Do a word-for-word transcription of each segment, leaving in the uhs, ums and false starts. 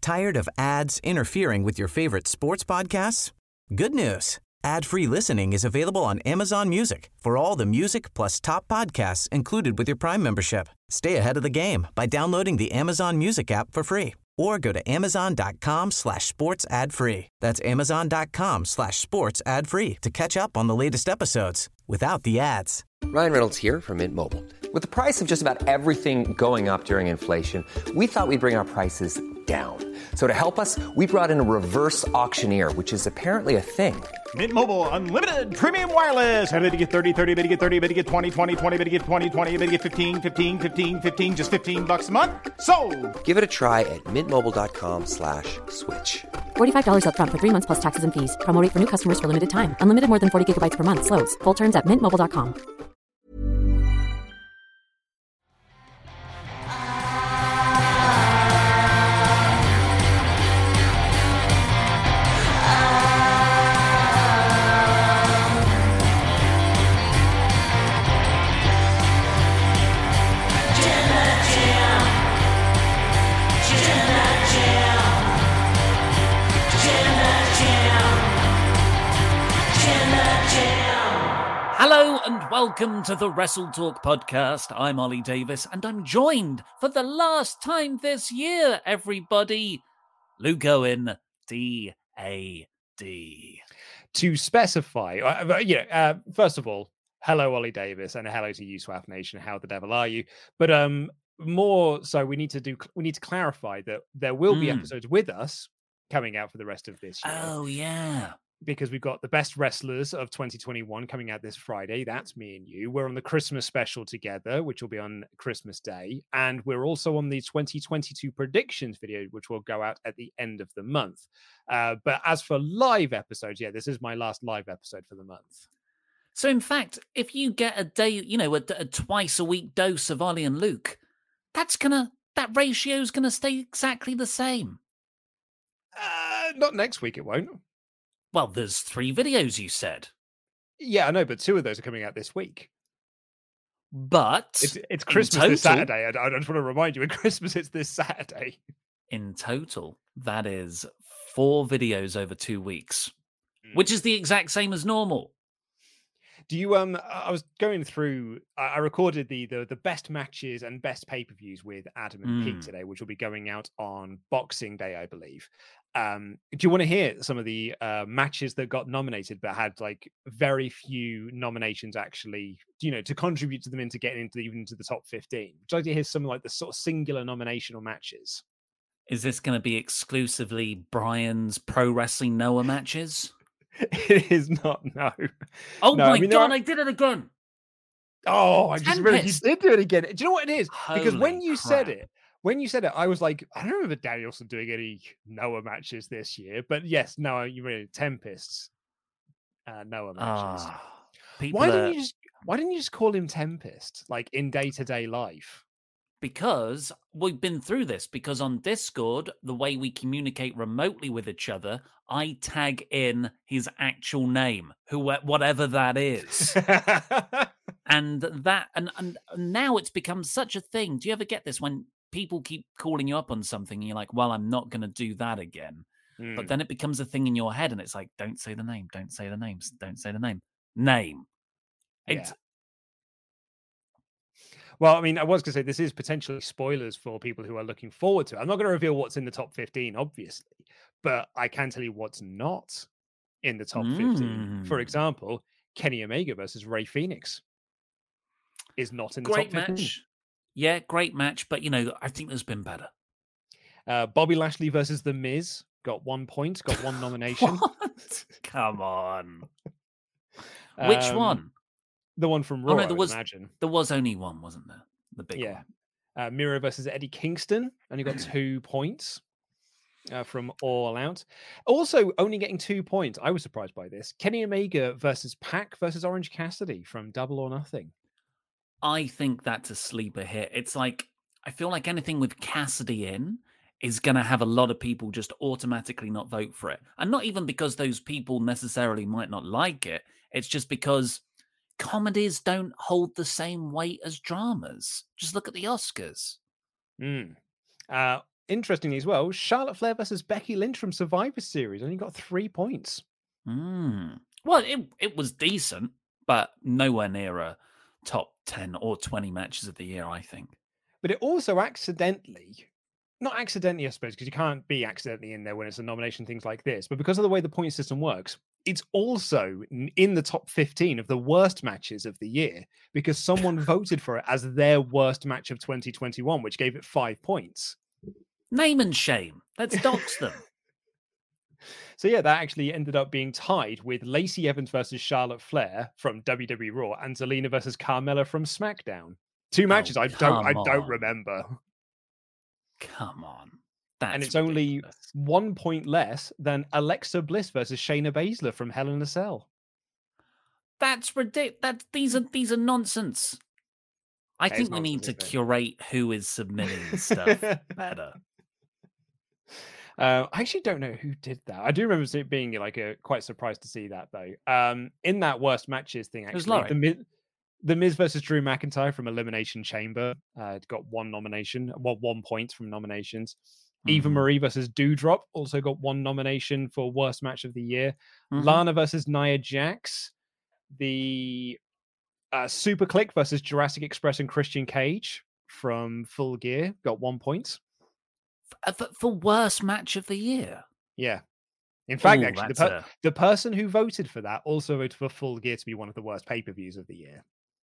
Tired of ads interfering with your favorite sports podcasts? Good news. Ad-free listening is available on Amazon Music for all the music plus top podcasts included with your Prime membership. Stay ahead of the game by downloading the Amazon Music app for free or go to amazon.com slash sports ad free. That's amazon.com slash sports ad free to catch up on the latest episodes without the ads. Ryan Reynolds here from Mint Mobile. With the price of just about everything going up during inflation, we thought we'd bring our prices down. So to help us, we brought in a reverse auctioneer, which is apparently a thing. Mint Mobile Unlimited Premium Wireless. How to get thirty, thirty, how to get thirty, how to get twenty, twenty, twenty, how to get twenty, twenty, how to get fifteen, fifteen, fifteen, fifteen, just fifteen bucks a month? Sold! Give it a try at mintmobile.com slash switch. forty-five dollars up front for three months plus taxes and fees. Promo rate for new customers for limited time. Unlimited more than forty gigabytes per month. Slows full terms at mint mobile dot com. Hello and welcome to the Wrestle Talk podcast. I'm Ollie Davis and I'm joined for the last time this year, everybody, Luke Owen, D A D. To specify, uh, you know, uh, first of all, hello, Ollie Davis, and hello to you, Swap Nation. How the devil are you? But um, more so, we need to do, we need to clarify that there will be Mm. episodes with us coming out for the rest of this year. Oh, yeah. Because we've got the best wrestlers of twenty twenty-one coming out this Friday. That's me and you. We're on the Christmas special together, which will be on Christmas Day. And we're also on the twenty twenty-two predictions video, which will go out at the end of the month. Uh, but as for live episodes, yeah, this is my last live episode for the month. So, in fact, if you get a day, you know, a, a twice a week dose of Ollie and Luke, that's gonna, that ratio's gonna stay exactly the same. Uh, not next week, it won't. Well, there's three videos, you said. Yeah, I know, but two of those are coming out this week. But It's, it's Christmas total, this Saturday. I, I just want to remind you, at Christmas, it's this Saturday. in total, that is four videos over two weeks, Mm. which is the exact same as normal. Do you um I was going through I I recorded the the, the best matches and best pay-per-views with Adam and Pete Mm. today, which will be going out on Boxing Day, I believe. Um do you want to hear some of the uh matches that got nominated but had like very few nominations actually, you know, to contribute to them into getting into even into the top fifteen? Would you like to hear some like the sort of singular nominational matches? Is this going to be exclusively Brian's Pro Wrestling Noah matches? It is not, no. Oh No, my I mean, there God, are- I did it again. Oh, I just really you Tempest. did do it again. Do you know what it is? Because when Holy you said crap. it, when you said it, I was like, I don't remember Danielson doing any Noah matches this year. But yes, no, you mean Tempests, uh, Noah matches. Ah, people why are, didn't you just Why didn't you just call him Tempest, like in day to day life? because we've been through this, because on Discord, the way we communicate remotely with each other, I tag in his actual name, who whatever that is. And that and, and now it's become such a thing. Do you ever get this when people keep calling you up on something and you're like, well, I'm not going to do that again. Mm. But then it becomes a thing in your head and it's like, don't say the name, don't say the names, don't say the name. Name. It's Yeah. Well, I mean, I was going to say this is potentially spoilers for people who are looking forward to it. I'm not going to reveal what's in the top fifteen, obviously, but I can tell you what's not in the top fifteen. For Mm. example, Kenny Omega versus Ray Phoenix is not in the great top fifteen. match. Yeah, great match. But, you know, I think there's been better. Uh, Bobby Lashley versus The Miz got one point, got one nomination. What? Come on. Which Um, one? The one from Raw, Oh, no, I there would was imagine. there was only one, wasn't there? The big Yeah. one. Uh, Miro versus Eddie Kingston only got two points uh, from All Out. Also, only getting two points. I was surprised by this. Kenny Omega versus Pac versus Orange Cassidy from Double or Nothing. I think that's a sleeper hit. It's like, I feel like anything with Cassidy in is going to have a lot of people just automatically not vote for it. And not even because those people necessarily might not like it. It's just because comedies don't hold the same weight as dramas. Just look at the Oscars. Mm. Uh, interestingly as well, Charlotte Flair versus Becky Lynch from Survivor Series only got three points. Mm. Well, it it was decent, but nowhere near a top ten or twenty matches of the year, I think. But it also accidentally, not accidentally, I suppose, because you can't be accidentally in there when it's a nomination, things like this, but because of the way the point system works, it's also in the top fifteen of the worst matches of the year because someone voted for it as their worst match of twenty twenty-one, which gave it five points. Name and shame. Let's dox them. So yeah, that actually ended up being tied with Lacey Evans versus Charlotte Flair from W W E Raw and Zelina versus Carmella from SmackDown. Two matches Oh, I don't I come don't on. remember. Come on. That's And it's only ridiculous. one point less than Alexa Bliss versus Shayna Baszler from Hell in a Cell. That's ridiculous. That these are these are nonsense. I That is think we need nonsense, to isn't it? curate who is submitting the stuff better. Uh, I actually don't know who did that. I do remember it being like a quite surprised to see that though. Um, in that worst matches thing, was actually, Laurie. the Miz, the Miz versus Drew McIntyre from Elimination Chamber uh, got one nomination, well, one point from nominations. Eva Mhm. Marie versus Doudrop also got one nomination for worst match of the year. Mhm. Lana versus Nia Jax. The uh, Super Click versus Jurassic Express and Christian Cage from Full Gear got one point. Uh, For, for worst match of the year. Yeah. In fact, Ooh, actually, the, that's per- a- the person who voted for that also voted for Full Gear to be one of the worst pay-per-views of the year.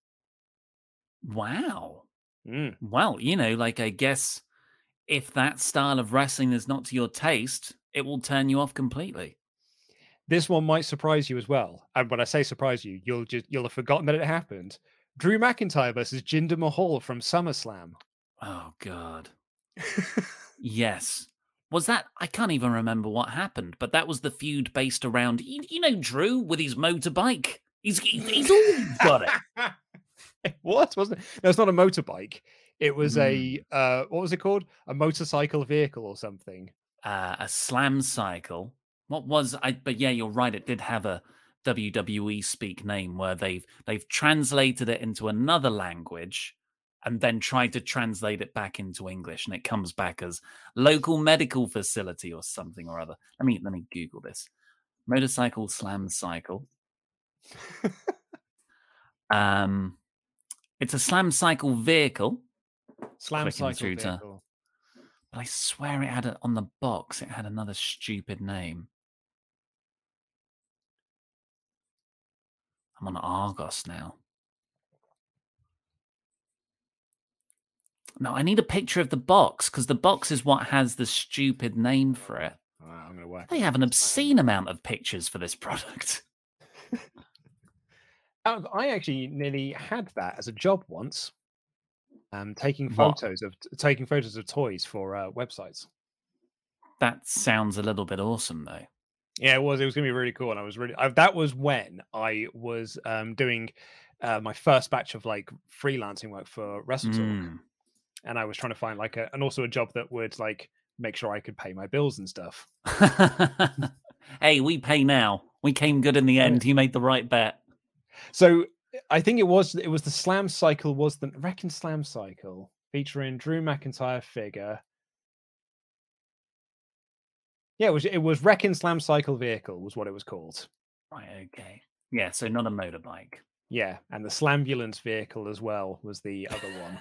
Wow. Mm. Well, you know, like I guess if that style of wrestling is not to your taste, it will turn you off completely. This one might surprise you as well. And when I say surprise you, you'll just you'll have forgotten that it happened. Drew McIntyre versus Jinder Mahal from SummerSlam. Oh God. Yes. Was that? I can't even remember what happened, but that was the feud based around you, you know Drew with his motorbike. He's he's, he's always got it. What wasn't it? No, it's not a motorbike. It was Mm. a uh, what was it called? A motorcycle vehicle or something. Uh, a slam cycle. What was I? But yeah, you're right. It did have a W W E speak name where they've they've translated it into another language and then tried to translate it back into English, and it comes back as local medical facility or something or other. Let me let me Google this. Motorcycle slam cycle. Um, it's a slam cycle vehicle. Slam Clicking cycle through to- vehicle. But I swear it had a, on the box. It had another stupid name. I'm on Argos now. No, I need a picture of the box because the box is what has the stupid name for it. All right, I'm going to work. They have an obscene amount of pictures for this product. Uh, I actually nearly had that as a job once. Um, taking What? photos of taking photos of toys for uh, websites. That sounds a little bit awesome, though. Yeah, it was. It was going to be really cool, and I was really. I, that was when I was um, doing uh, my first batch of like freelancing work for WrestleTalk, Mm. and I was trying to find like a and also a job that would like make sure I could pay my bills and stuff. Hey, we pay now. We came good in the end. You made the right bet. So I think it was it was the Slam Cycle was the Reckon Slam Cycle featuring Drew McIntyre figure. Yeah, it was it was Reckon Slam Cycle vehicle was what it was called. Right, okay. Yeah, so not a motorbike. Yeah, and the Slambulance vehicle as well was the other one.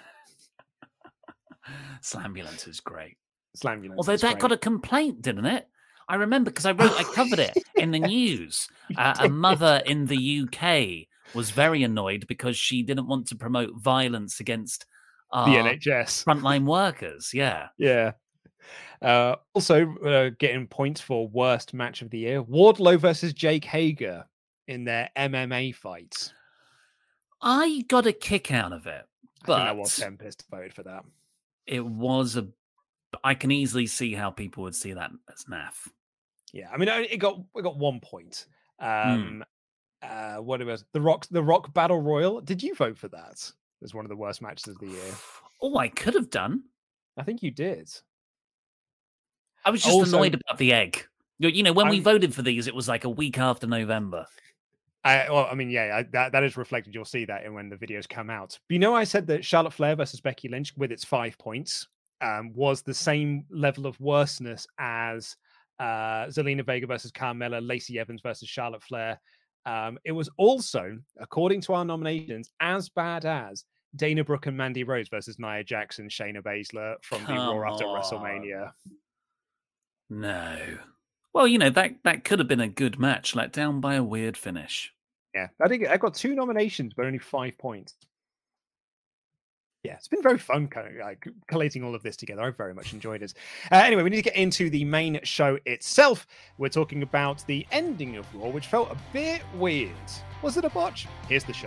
Slambulance is great. Slambulance. Although is that great. got a complaint, didn't it? I remember because I wrote, I covered it in the news. Uh, a mother in the U K was very annoyed because she didn't want to promote violence against our the N H S. frontline workers. Yeah. Yeah. Uh, also, uh, getting points for worst match of the year: Wardlow versus Jake Hager in their M M A fights. I got a kick out of it, I think that was but Tempest voted for that. it was a. I can easily see how people would see that as naff. Yeah, I mean, it it got it got one point. Hmm. Um, uh, what it was the Rock the Rock Battle Royal. Did you vote for that as one of the worst matches of the year? Oh, I could have done. I think you did. I was just Also- annoyed about the egg. You you know, when we I'm- voted for these, it was like a week after November. I, well, I mean, yeah, I, that that is reflected. You'll see that in when the videos come out. But you know, I said that Charlotte Flair versus Becky Lynch with its five points um, was the same level of worseness as uh, Zelina Vega versus Carmella, Lacey Evans versus Charlotte Flair. Um, it was also, according to our nominations, as bad as Dana Brooke and Mandy Rose versus Nia Jax and Shayna Baszler from Come the Raw after on. WrestleMania. No. Well, you know, that, that could have been a good match, let down by a weird finish. Yeah, I think I got two nominations, but only five points. Yeah, it's been very fun kind of like collating all of this together. I've very much enjoyed it. Uh, anyway, we need to get into the main show itself. We're talking about the ending of Raw, which felt a bit weird. Was it a botch? Here's the show.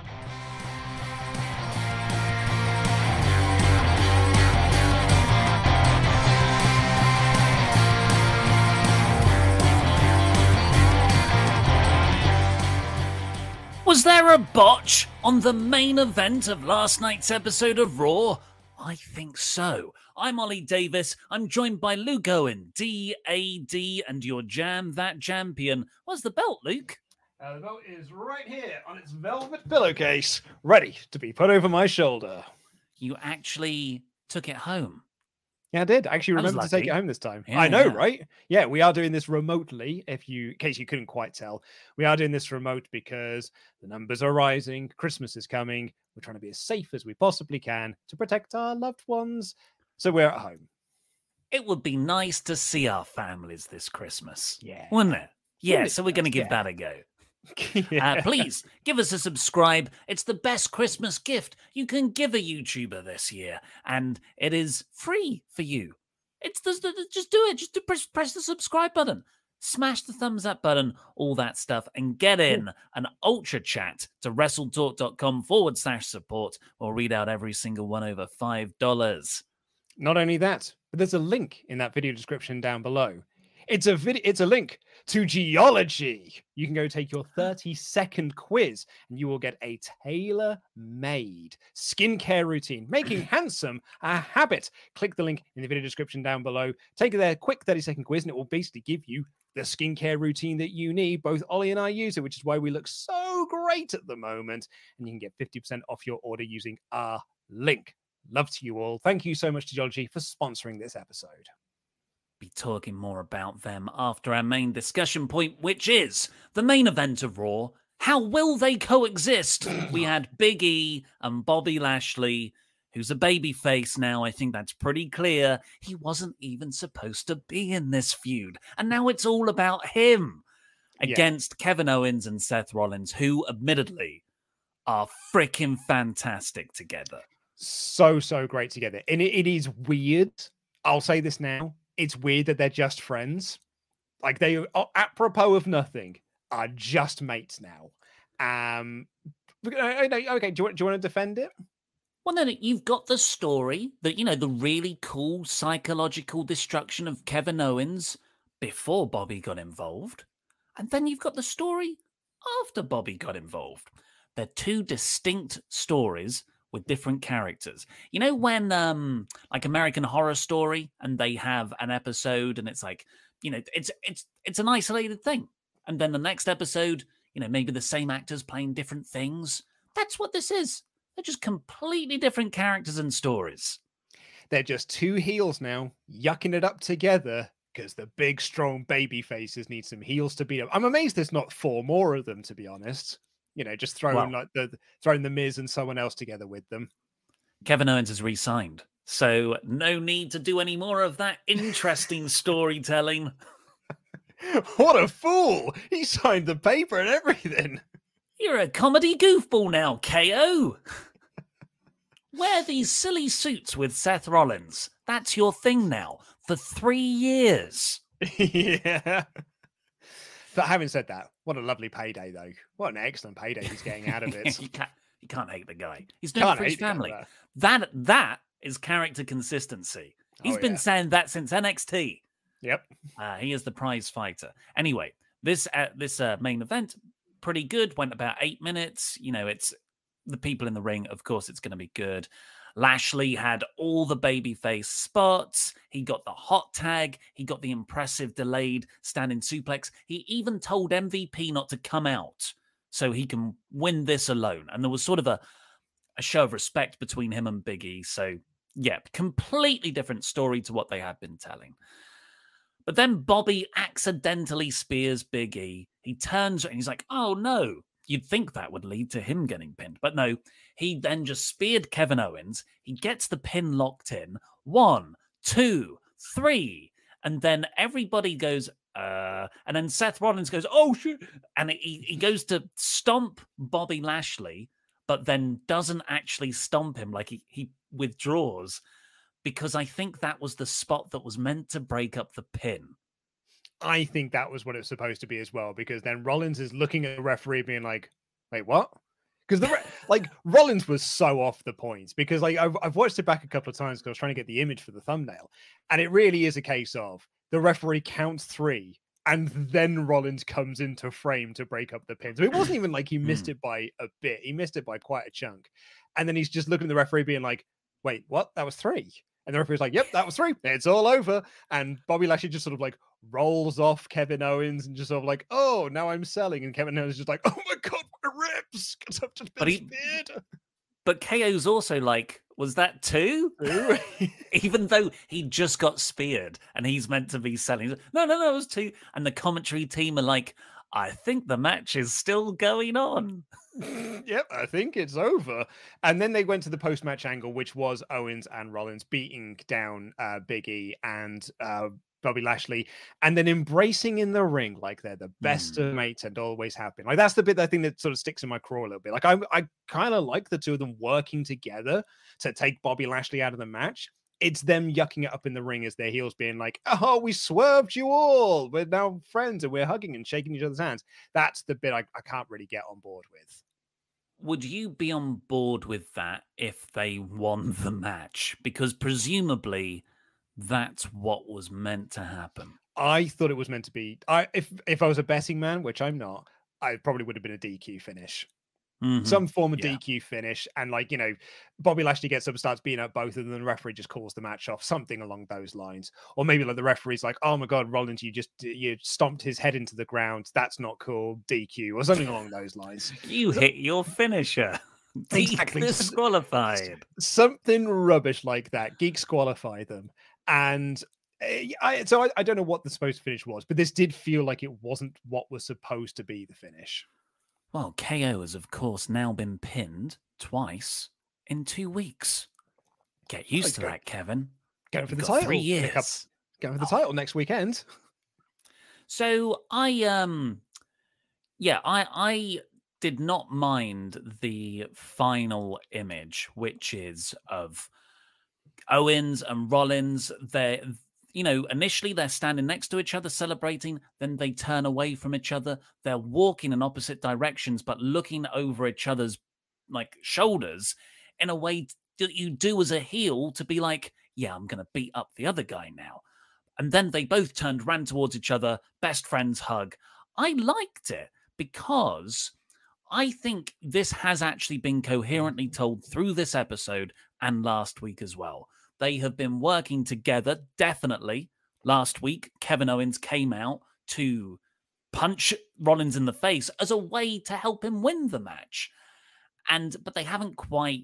Was there a botch on the main event of last night's episode of Raw? I think so. I'm Ollie Davis. I'm joined by Luke Owen, D A D, and your Jam That Champion. Where's the belt, Luke? Uh, the belt is right here on its velvet pillowcase, ready to be put over my shoulder. You actually took it home. Yeah, I did. I actually That was remember to take it lucky. home this time. Yeah, I know, yeah. right? Yeah, we are doing this remotely. If you, in case you couldn't quite tell, we are doing this remote because the numbers are rising. Christmas is coming. We're trying to be as safe as we possibly can to protect our loved ones. So we're at home. It would be nice to see our families this Christmas. Yeah. Wouldn't it? Yeah, Wouldn't it so we're going to just? give Yeah. that a go. Yeah. Uh, please give us a subscribe. It's the best Christmas gift you can give a YouTuber this year, and it is free for you. It's just, just do it. Just do, press, press the subscribe button, smash the thumbs up button, all that stuff, and get in an ultra chat to wrestletalk.com forward slash support. We'll read out every single one over five dollars. Not only that, but there's a link in that video description down below. It's a video. It's a link to Geology. You can go take your thirty second quiz and you will get a tailor-made skincare routine, making handsome a habit. Click the link in the video description down below. Take their quick thirty second quiz and it will basically give you the skincare routine that you need. Both Ollie and I use it, which is why we look so great at the moment. And you can get fifty percent off your order using our link. Love to you all. Thank you so much to Geology for sponsoring this episode. Be talking more about them after our main discussion point, which is the main event of Raw. How will they coexist? We had Big E and Bobby Lashley, who's a babyface now. I think that's pretty clear. He wasn't even supposed to be in this feud. And now it's all about him Yeah. against Kevin Owens and Seth Rollins, who admittedly are freaking fantastic together. So, so great together. And it, it is weird. I'll say this now. It's weird that they're just friends. Like they are, apropos of nothing, are just mates now. Um, okay, do you, want, do you want to defend it? Well, no, no, you've got the story that, you know, the really cool psychological destruction of Kevin Owens before Bobby got involved. And then you've got the story after Bobby got involved. They're two distinct stories with different characters. You know when, um, like American Horror Story, and they have an episode and it's like, you know, it's it's it's an isolated thing. And then the next episode, you know, maybe the same actors playing different things. That's what this is. They're just completely different characters and stories. They're just two heels now, yucking it up together because the big, strong baby faces need some heels to beat up. I'm amazed there's not four more of them, to be honest. You know, just throwing Well, like the throwing the Miz and someone else together with them. Kevin Owens has re-signed, so no need to do any more of that interesting storytelling. What a fool! He signed the paper and everything. You're a comedy goofball now, K O. Wear these silly suits with Seth Rollins. That's your thing now for three years. Yeah. But having said that, what a lovely payday, though. What an excellent payday he's getting out of it. you, can't, you can't hate the guy. He's doing Can't it for his hate the guy, family. no. That That is character consistency. He's Oh, been yeah. saying that since N X T. Yep. Uh, he is the prize fighter. Anyway, this uh, this uh, main event, pretty good. Went about eight minutes. You know, it's the people in the ring. Of course, it's going to be good. Lashley had all the babyface spots. He got the hot tag. He got the impressive delayed standing suplex. He even told M V P not to come out so he can win this alone. And there was sort of a, a show of respect between him and Big E. So Yeah, completely different story to what they had been telling. But then Bobby accidentally spears Big E. He turns and he's like, oh no. You'd think that would lead to him getting pinned. But no, he then just speared Kevin Owens. He gets the pin locked in. One, two, three. And then everybody goes, uh, and then Seth Rollins goes, oh shit. And he, he goes to stomp Bobby Lashley, but then doesn't actually stomp him. Like he, he withdraws, because I think that was the spot that was meant to break up the pin. I think that was what it's supposed to be as well, because then Rollins is looking at the referee being like, wait, what? Because the re- like Rollins was so off the points, because like I've, I've watched it back a couple of times because I was trying to get the image for the thumbnail, and it really is a case of the referee counts three and then Rollins comes into frame to break up the pin. So it wasn't even like he missed it by a bit. He missed it by quite a chunk. And then he's just looking at the referee being like, wait, what? That was three. And the referee's like, yep, that was three. It's all over. And Bobby Lashley just sort of like rolls off Kevin Owens and just sort of like, oh, now I'm selling. And Kevin Owens is just like, oh my God, my ribs. Because I've just been But he- speared. But K O's also like, was that two? Even though he just got speared and he's meant to be selling. No, no, no, it was two. And the commentary team are like, I think the match is still going on. Yep, I think it's over. And then they went to the post-match angle, which was Owens and Rollins beating down uh, Big E and uh, Bobby Lashley, and then embracing in the ring like they're the best Mm. of mates and always have been. Like that's the bit that I think that sort of sticks in my craw a little bit. Like I, I kind of like the two of them working together to take Bobby Lashley out of the match. It's them yucking it up in the ring as their heels being like, oh, we swerved you all. We're now friends and we're hugging and shaking each other's hands. That's the bit I, I can't really get on board with. Would you be on board with that if they won the match? Because presumably that's what was meant to happen. I thought it was meant to be. I if if I was a betting man, which I'm not, I probably would have been a D Q finish. Mhm. Some form of Yeah. D Q finish, and like you know, Bobby Lashley gets up, starts beating up both of them, and the referee just calls the match off, something along those lines. Or maybe like the referee's like, "Oh my God, Rollins, you just you stomped his head into the ground. That's not cool." D Q or something along those lines. You hit your finisher. Exactly. Disqualified. Something rubbish like that. Geeks qualify them, and uh, I so I, I don't know what the supposed finish was, but this did feel like it wasn't what was supposed to be the finish. Well, K O has, of course, now been pinned twice in two weeks. Get used to Okay. that, Kevin. Going for You've the got title. three in a couple- years. Going for the title next weekend. So I um yeah, I I did not mind the final image, which is of Owens and Rollins. They're you know, initially they're standing next to each other celebrating, then they turn away from each other. They're walking in opposite directions, but looking over each other's like shoulders in a way that you do as a heel to be like, yeah, I'm gonna beat up the other guy now. And then they both turned, ran towards each other, best friends hug. I liked it because I think this has actually been coherently told through this episode and last week as well. They have been working together, definitely. Last week, Kevin Owens came out to punch Rollins in the face as a way to help him win the match. And but they haven't quite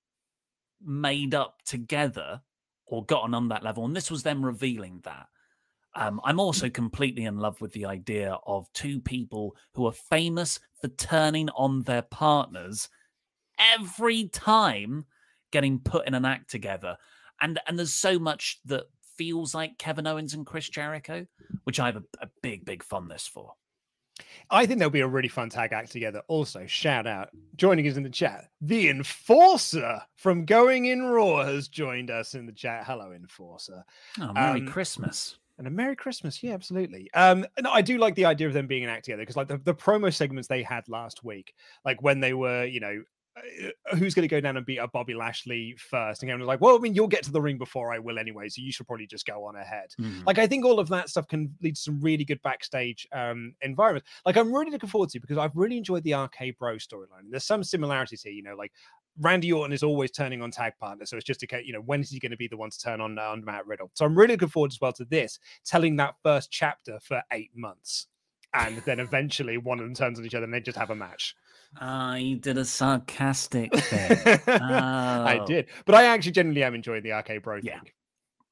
made up together or gotten on that level. And this was them revealing that. Um, I'm also completely in love with the idea of two people who are famous for turning on their partners every time getting put in an act together. And and there's so much that feels like Kevin Owens and Chris Jericho, which I have a, a big, big fondness for. I think there'll be a really fun tag act together. Also, shout out, joining us in the chat, the Enforcer from Going In Raw has joined us in the chat. Hello, Enforcer. Oh, Merry Um, Christmas. And a Merry Christmas. Yeah, absolutely. Um, no, I do like the idea of them being an act together because like the, the promo segments they had last week, like when they were, you know, uh, who's going to go down and beat up Bobby Lashley first? And Kevin was like, well, I mean, you'll get to the ring before I will anyway, so you should probably just go on ahead. Mhm. Like, I think all of that stuff can lead to some really good backstage um, environments. Like, I'm really looking forward to it because I've really enjoyed the R K Bro storyline. There's some similarities here, you know, like Randy Orton is always turning on tag partners. So it's just a case, you know, when is he going to be the one to turn on, uh, on Matt Riddle? So I'm really looking forward as well to this, telling that first chapter for eight months. And then eventually one of them turns on each other and they just have a match. Ah, uh, you did a sarcastic thing. oh. I did. But I actually genuinely am enjoying the Arcade Bro yeah. thing.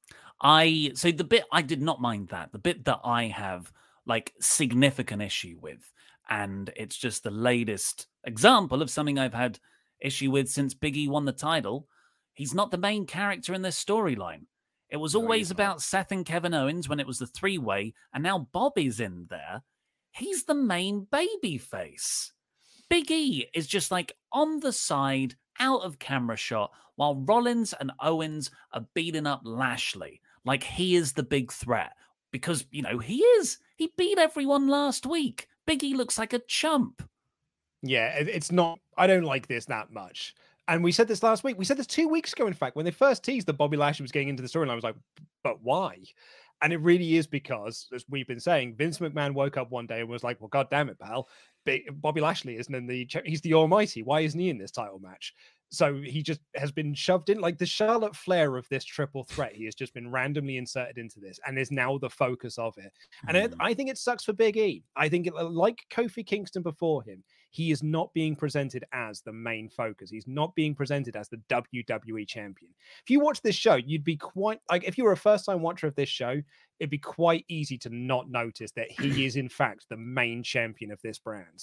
I, so the bit, I did not mind that. The bit that I have, like, significant issue with, and it's just the latest example of something I've had issue with since Big E won the title. He's not the main character in this storyline. It was no, always about Seth and Kevin Owens when it was the three-way, and now Bobby's in there. He's the main baby face. Big E is just like on the side, out of camera shot, while Rollins and Owens are beating up Lashley like he is the big threat. Because, you know, he is. He beat everyone last week. Big E looks like a chump. Yeah, it's not, I don't like this that much. And we said this last week. We said this two weeks ago, in fact, when they first teased that Bobby Lashley was getting into the storyline. I was like, but why? And it really is because, as we've been saying, Vince McMahon woke up one day and was like, well, God damn it, pal. Bobby Lashley isn't in the, he's the almighty. Why isn't he in this title match? So he just has been shoved in, like the Charlotte Flair of this triple threat. He has just been randomly inserted into this and is now the focus of it. And mm. it, I think it sucks for Big E. I think, it, like Kofi Kingston before him, he is not being presented as the main focus. He's not being presented as the W W E champion. If you watch this show, you'd be quite, like, if you were a first-time watcher of this show, it'd be quite easy to not notice that he is, in fact, the main champion of this brand.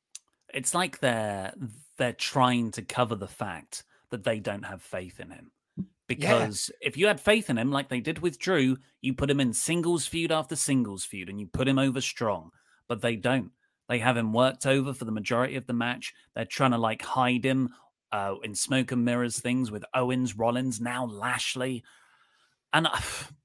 It's like they're they're trying to cover the fact that they don't have faith in him. Because yeah. if you had faith in him, like they did with Drew, you put him in singles feud after singles feud and you put him over strong. But they don't. They have him worked over for the majority of the match. They're trying to like hide him uh, in smoke and mirrors things with Owens, Rollins, now Lashley. And uh,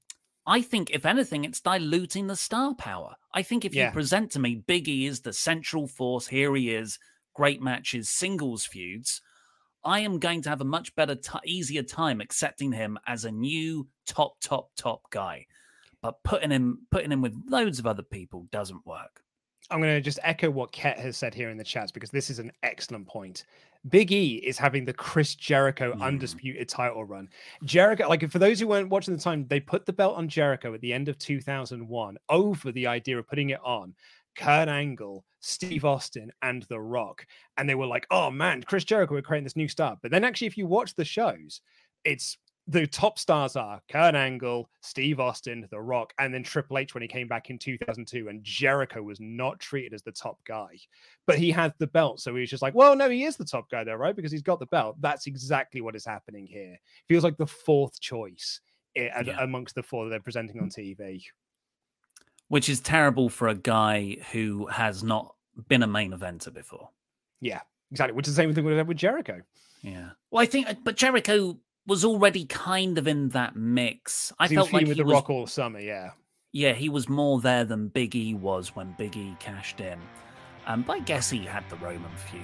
I think, if anything, it's diluting the star power. I think if yeah. you present to me Big E is the central force, here he is, great matches, singles feuds, I am going to have a much better, t- easier time accepting him as a new top, top, top guy. But putting him, putting him with loads of other people doesn't work. I'm going to just echo what Ket has said here in the chats, because this is an excellent point. Big E is having the Chris Jericho mm. undisputed title run. Jericho, like for those who weren't watching at the time, they put the belt on Jericho at the end of two thousand one over the idea of putting it on Kurt Angle, Steve Austin, and The Rock. And they were like, oh man, Chris Jericho, we're creating this new star. But then actually, if you watch the shows, it's the top stars are Kurt Angle, Steve Austin, The Rock, and then Triple H when he came back in two thousand two, and Jericho was not treated as the top guy, but he had the belt. So he was just like, well, no, he is the top guy there, right? Because he's got the belt. That's exactly what is happening here. Feels like the fourth choice yeah. amongst the four that they're presenting on T V. Which is terrible for a guy who has not been a main eventer before. Yeah, exactly. Which is the same thing with, with Jericho. Yeah. Well, I think, but Jericho was already kind of in that mix. I he felt was like with he the was, Rock all summer, yeah. Yeah, he was more there than Big E was when Big E cashed in. Um, but I guess he had the Roman feud.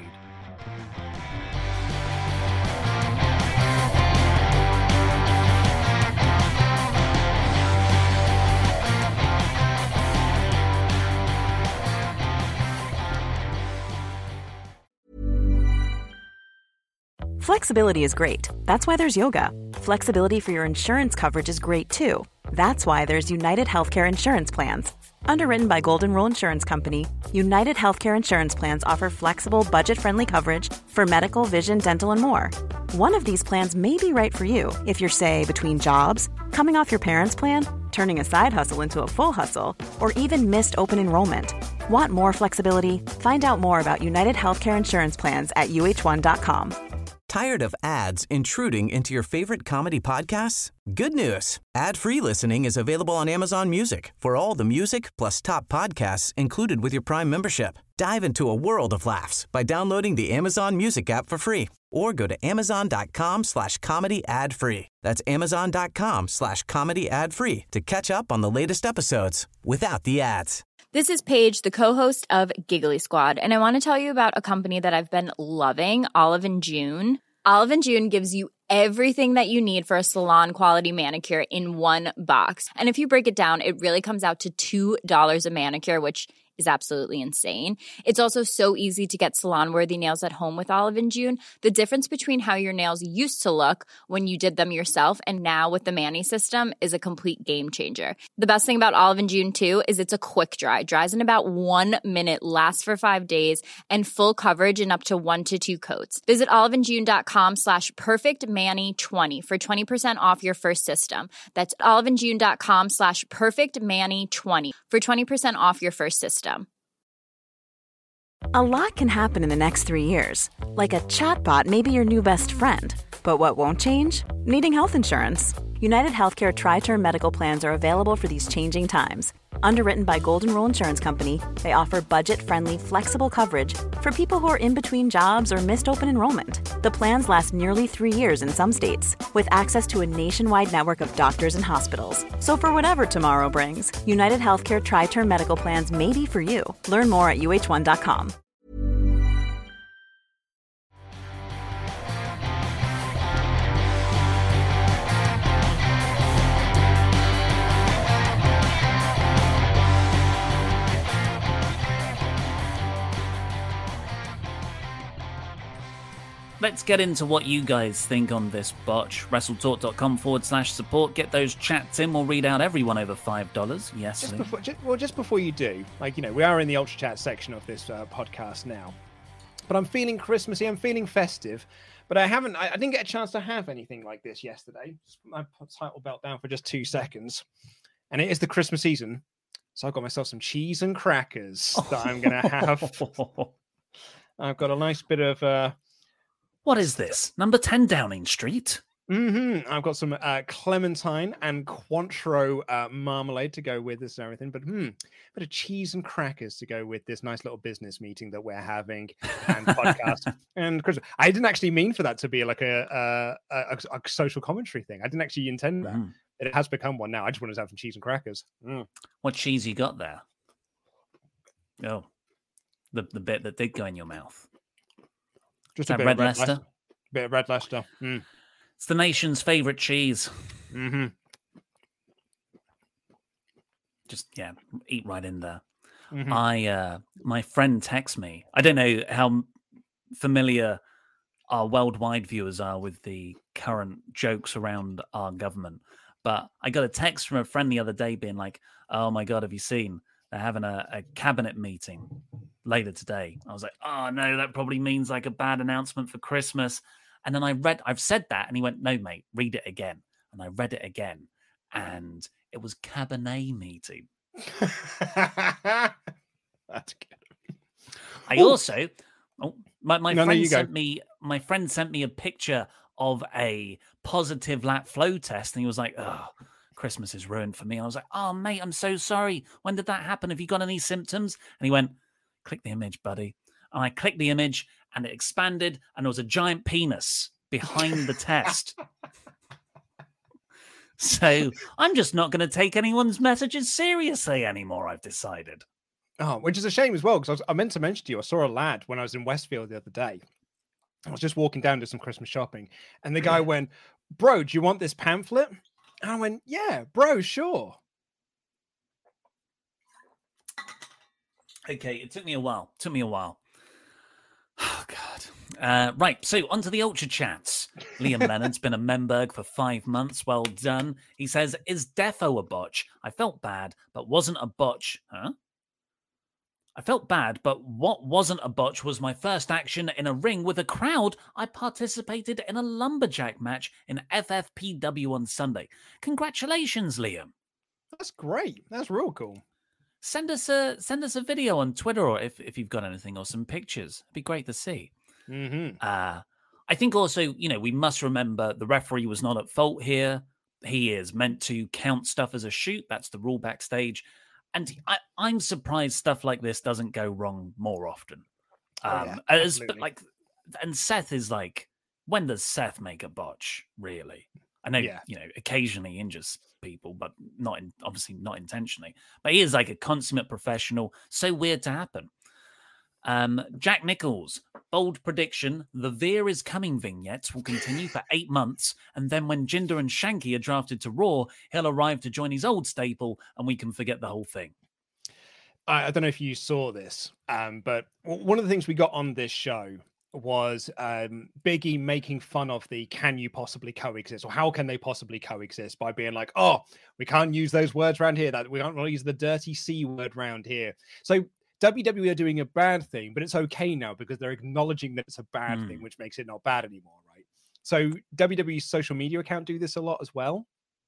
Flexibility is great. That's why there's yoga. Flexibility for your insurance coverage is great too. That's why there's United Healthcare Insurance Plans. Underwritten by Golden Rule Insurance Company, United Healthcare Insurance Plans offer flexible, budget-friendly coverage for medical, vision, dental, and more. One of these plans may be right for you if you're, say, between jobs, coming off your parents' plan, turning a side hustle into a full hustle, or even missed open enrollment. Want more flexibility? Find out more about United Healthcare Insurance Plans at U H one dot com. Tired of ads intruding into your favorite comedy podcasts? Good news. Ad-free listening is available on Amazon Music for all the music plus top podcasts included with your Prime membership. Dive into a world of laughs by downloading the Amazon Music app for free or go to amazon.com slash comedy ad free. That's amazon.com slash comedy ad free to catch up on the latest episodes without the ads. This is Paige, the co-host of Giggly Squad, and I want to tell you about a company that I've been loving, Olive and June. Olive and June gives you everything that you need for a salon-quality manicure in one box. And if you break it down, it really comes out to two dollars a manicure, which is absolutely insane. It's also so easy to get salon-worthy nails at home with Olive and June. The difference between how your nails used to look when you did them yourself and now with the Mani system is a complete game changer. The best thing about Olive and June, too, is it's a quick dry. Dries in about one minute, lasts for five days, and full coverage in up to one to two coats. Visit oliveandjune.com slash perfectmani20 for twenty percent off your first system. That's oliveandjune.com slash perfectmani20 for twenty percent off your first system. A lot can happen in the next three years. Like a chatbot may be your new best friend. But what won't change? Needing health insurance. United Healthcare Tri-Term Medical Plans are available for these changing times. Underwritten by Golden Rule Insurance Company, they offer budget-friendly, flexible coverage for people who are in between jobs or missed open enrollment. The plans last nearly three years in some states, with access to a nationwide network of doctors and hospitals. So for whatever tomorrow brings, United Healthcare Tri-Term Medical Plans may be for you. Learn more at U H one dot com. Let's get into what you guys think on this botch. WrestleTalk.com forward slash support. Get those chats in. We'll read out everyone over five dollars. Yes, just Lee. before, just, well, just before you do, like, you know, we are in the Ultra Chat section of this uh, podcast now. But I'm feeling Christmassy. I'm feeling festive. But I haven't, I, I didn't get a chance to have anything like this yesterday. Just put my title belt down for just two seconds. And it is the Christmas season. So I've got myself some cheese and crackers that I'm going to have. I've got a nice bit of... Uh, What is this? Number ten Downing Street? Mm-hmm. I've got some uh, clementine and Cointreau uh, marmalade to go with this and everything. But hmm, a bit of cheese and crackers to go with this nice little business meeting that we're having and podcast. And Christmas. I didn't actually mean for that to be like a a, a, a social commentary thing. I didn't actually intend that. Mm. It has become one now. I just wanted to have some cheese and crackers. Mm. What cheese you got there? Oh, the the bit that did go in your mouth. Just a bit Red of Red Leicester? Leicester. Bit of Red Leicester. Mm. It's the nation's favorite cheese. Mm-hmm. Just, yeah, eat right in there. Mm-hmm. I, uh, my friend texts me. I don't know how familiar our worldwide viewers are with the current jokes around our government, but I got a text from a friend the other day being like, oh my God, have you seen? They're having a, a cabinet meeting later today. I was like, oh no, that probably means like a bad announcement for Christmas. And then I read, I've said that. And he went, no, mate, read it again. And I read it again. And it was cabinet meeting. That's good. I Ooh. also, oh, my, my no, friend no, sent go. me, my friend sent me a picture of a positive lat flow test. And he was like, oh, Christmas is ruined for me. I was like, oh, mate, I'm so sorry. When did that happen? Have you got any symptoms? And he went, click the image, buddy. And I clicked the image and it expanded and there was a giant penis behind the test. So I'm just not going to take anyone's messages seriously anymore, I've decided. Oh, which is a shame as well, because I, was, I meant to mention to you, I saw a lad when I was in Westfield the other day. I was just walking down to some Christmas shopping and the guy went, bro, do you want this pamphlet? And I went, yeah, bro, sure. Okay, it took me a while. It took me a while. Oh, God. Uh, right, so onto the Ultra Chats. Liam Leonard's been a Memberg for five months. Well done. He says, is Defo a botch? I felt bad, but wasn't a botch. Huh? I felt bad, but what wasn't a botch was my first action in a ring with a crowd. I participated in a lumberjack match in F F P W on Sunday. Congratulations, Liam. That's great. That's real cool. Send us a send us a video on Twitter, or if, if you've got anything, or some pictures. It'd be great to see. Mm-hmm. Uh, I think also, you know, we must remember the referee was not at fault here. He is meant to count stuff as a shoot. That's the rule backstage. And I, I'm surprised stuff like this doesn't go wrong more often. Um, oh, yeah, as, but like, and Seth is like, when does Seth make a botch? Really? I know, yeah. you know, occasionally injures people, but not in, obviously not intentionally. But he is like a consummate professional. So weird to happen. Um, Jack Nichols, bold prediction: the Veer is coming vignettes will continue for eight months, and then when Jinder and Shanky are drafted to Raw, he'll arrive to join his old staple, and we can forget the whole thing. I, I don't know if you saw this, um, but w- one of the things we got on this show was um, Big E making fun of the "can you possibly coexist" or "how can they possibly coexist" by being like, "Oh, we can't use those words around here. That we can't really use the dirty C word around here." So W W E are doing a bad thing, but it's okay now because they're acknowledging that it's a bad Mm. thing, which makes it not bad anymore, right? So W W E's social media account do this a lot as well.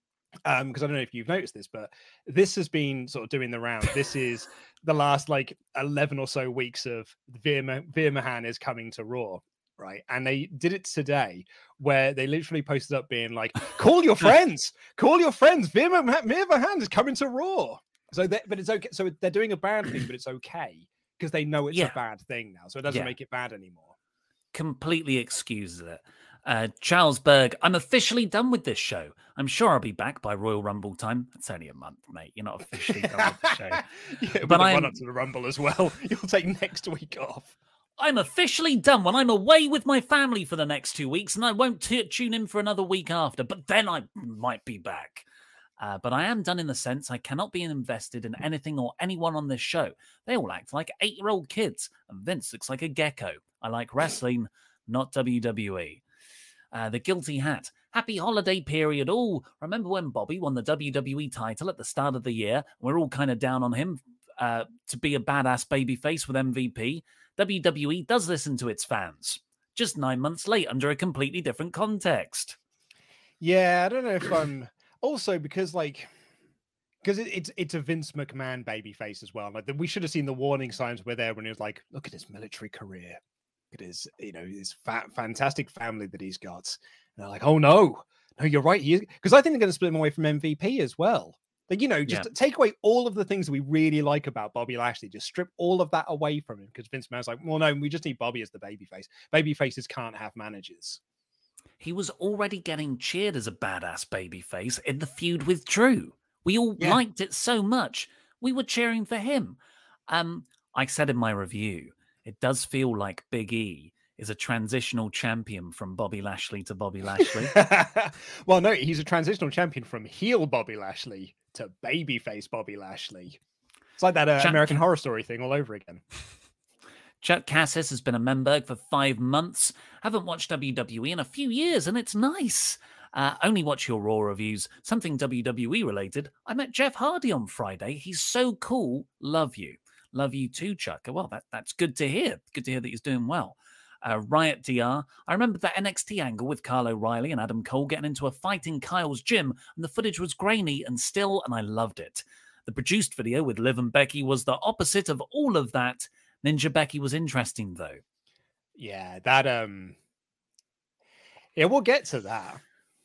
Um, because I don't know if you've noticed this, but this has been sort of doing the round. This is the last like eleven or so weeks of Veer, Ma- Veer Mahan is coming to Raw, right? And they did it today where they literally posted up being like, call your friends, call your friends. Veer Mahan, Veer Mahan is coming to Raw. So, that, but it's okay. So they're doing a bad thing, but it's okay because they know it's Yeah. a bad thing now. So it doesn't Yeah. make it bad anymore. Completely excuses it. Uh, Charles Berg, I'm officially done with this show. I'm sure I'll be back by Royal Rumble time. It's only a month, mate. You're not officially done with the show. Yeah, But but I'm- run up to the Rumble as well. You'll take next week off. I'm officially done when I'm away with my family for the next two weeks, and I won't t- tune in for another week after, but then I might be back. Uh, but I am done in the sense I cannot be invested in anything or anyone on this show. They all act like eight-year-old kids, and Vince looks like a gecko. I like wrestling, not W W E. Uh, the guilty hat. Happy holiday period. Oh, remember when Bobby won the W W E title at the start of the year? We're all kind of down on him uh, to be a badass babyface with M V P. W W E does listen to its fans. Just nine months late under a completely different context. Yeah, I don't know if I'm also because like because it, it's it's a Vince McMahon babyface as well. Like the, we should have seen the warning signs were there when he was like, look at his military career. It is, you know, his fa- fantastic family that he's got. And they're like, oh no, no, you're right. Because I think they're going to split him away from M V P as well. Like, you know, just Yeah. take away all of the things that we really like about Bobby Lashley. Just strip all of that away from him because Vince McMahon's like, well, no, we just need Bobby as the babyface. Babyfaces can't have managers. He was already getting cheered as a badass babyface in the feud with Drew. We all Yeah. liked it so much. We were cheering for him. Um, I said in my review, it does feel like Big E is a transitional champion from Bobby Lashley to Bobby Lashley. Well, no, he's a transitional champion from heel Bobby Lashley to babyface Bobby Lashley. It's like that uh, Chuck- American Horror Story thing all over again. Chuck Cassis has been a member for five months. Haven't watched W W E in a few years, and it's nice. Uh, only watch your Raw reviews. Something W W E related. I met Jeff Hardy on Friday. He's so cool. Love you. Love you too, Chuck. Well, that, that's good to hear. Good to hear that he's doing well. Uh, Riot D R. I remember that N X T angle with Kyle O'Reilly and Adam Cole getting into a fight in Kyle's gym, and the footage was grainy and still, and I loved it. The produced video with Liv and Becky was the opposite of all of that. Ninja Becky was interesting, though. Yeah, that um yeah, we'll get to that.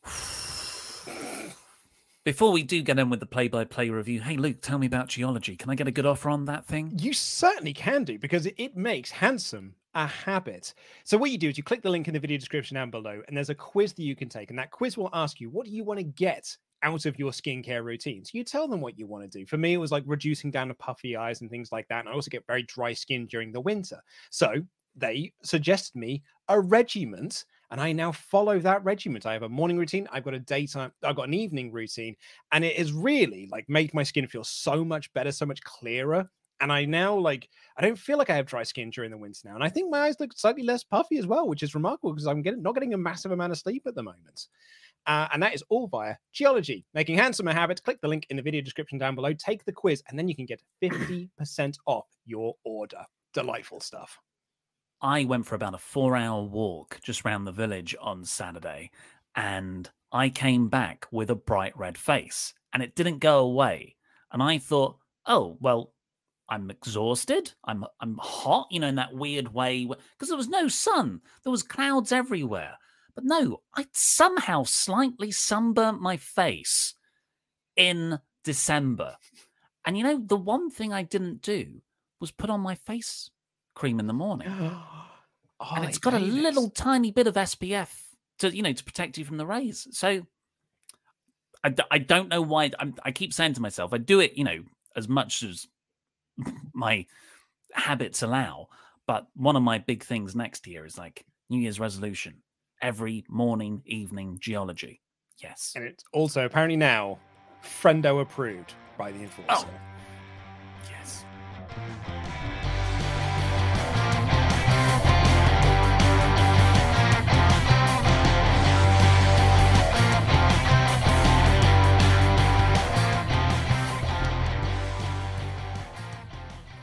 Before we do get in with the play-by-play review, hey, Luke, tell me about Geology. Can I get a good offer on that thing? You certainly can do because it, it makes handsome a habit. So what you do is you click the link in the video description down below and there's a quiz that you can take, and that quiz will ask you, what do you want to get out of your skincare routine? So you tell them what you want to do. For me, it was like reducing down to puffy eyes and things like that. And I also get very dry skin during the winter. So they suggested me a regiment, and I now follow that regiment. I have a morning routine, I've got a daytime, I've got an evening routine, and it has really like made my skin feel so much better, so much clearer. And I now like, I don't feel like I have dry skin during the winter now. And I think my eyes look slightly less puffy as well, which is remarkable because I'm getting not getting a massive amount of sleep at the moment. Uh, and that is all via Geology. Making handsome a habit. Click the link in the video description down below. Take the quiz, and then you can get fifty percent off your order. Delightful stuff. I went for about a four-hour walk just round the village on Saturday, and I came back with a bright red face, and it didn't go away. And I thought, oh, well, I'm exhausted. I'm I'm hot, you know, in that weird way, because there was no sun. There was clouds everywhere. But no, I somehow slightly sunburnt my face in December. And you know, the one thing I didn't do was put on my face cream in the morning. Oh, and it's got a Davis. little tiny bit of S P F to, you know, to protect you from the rays. So I, d- I don't know why. I'm, I keep saying to myself, I do it, you know, as much as my habits allow. But one of my big things next year is like New Year's resolution. Every morning, evening, Geology. Yes. And it's also apparently now Friendo approved by the Enforcer. Oh. Yes.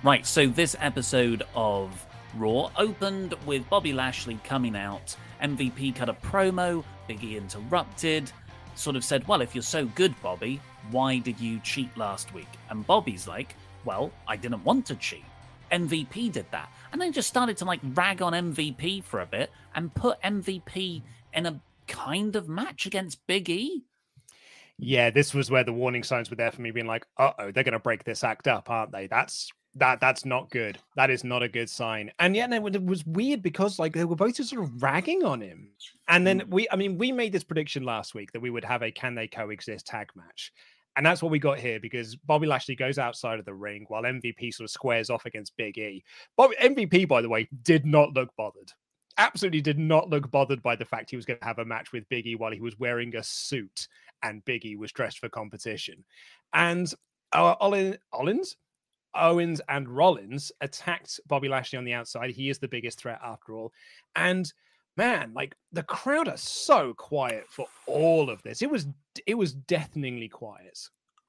Right, so this episode of Raw opened with Bobby Lashley coming out. M V P cut a promo, Big E interrupted, sort of said, well, if you're so good, Bobby, why did you cheat last week? And Bobby's like, well, I didn't want to cheat. M V P did that. And then just started to like rag on M V P for a bit and put M V P in a kind of match against Big E. Yeah, this was where the warning signs were there for me, being like, uh-oh, they're going to break this act up, aren't they? That's that that's not good. That is not a good sign. And yeah, no, it was weird because like they were both just sort of ragging on him. And then we, I mean, we made this prediction last week that we would have a can they coexist tag match. And that's what we got here because Bobby Lashley goes outside of the ring while M V P sort of squares off against Big E. Bobby, M V P, by the way, did not look bothered. Absolutely did not look bothered by the fact he was going to have a match with Big E while he was wearing a suit and Big E was dressed for competition. And uh, Owens, Owens and Rollins attacked Bobby Lashley on the outside. He is the biggest threat after all. And man, like the crowd are so quiet for all of this. It was it was deafeningly quiet.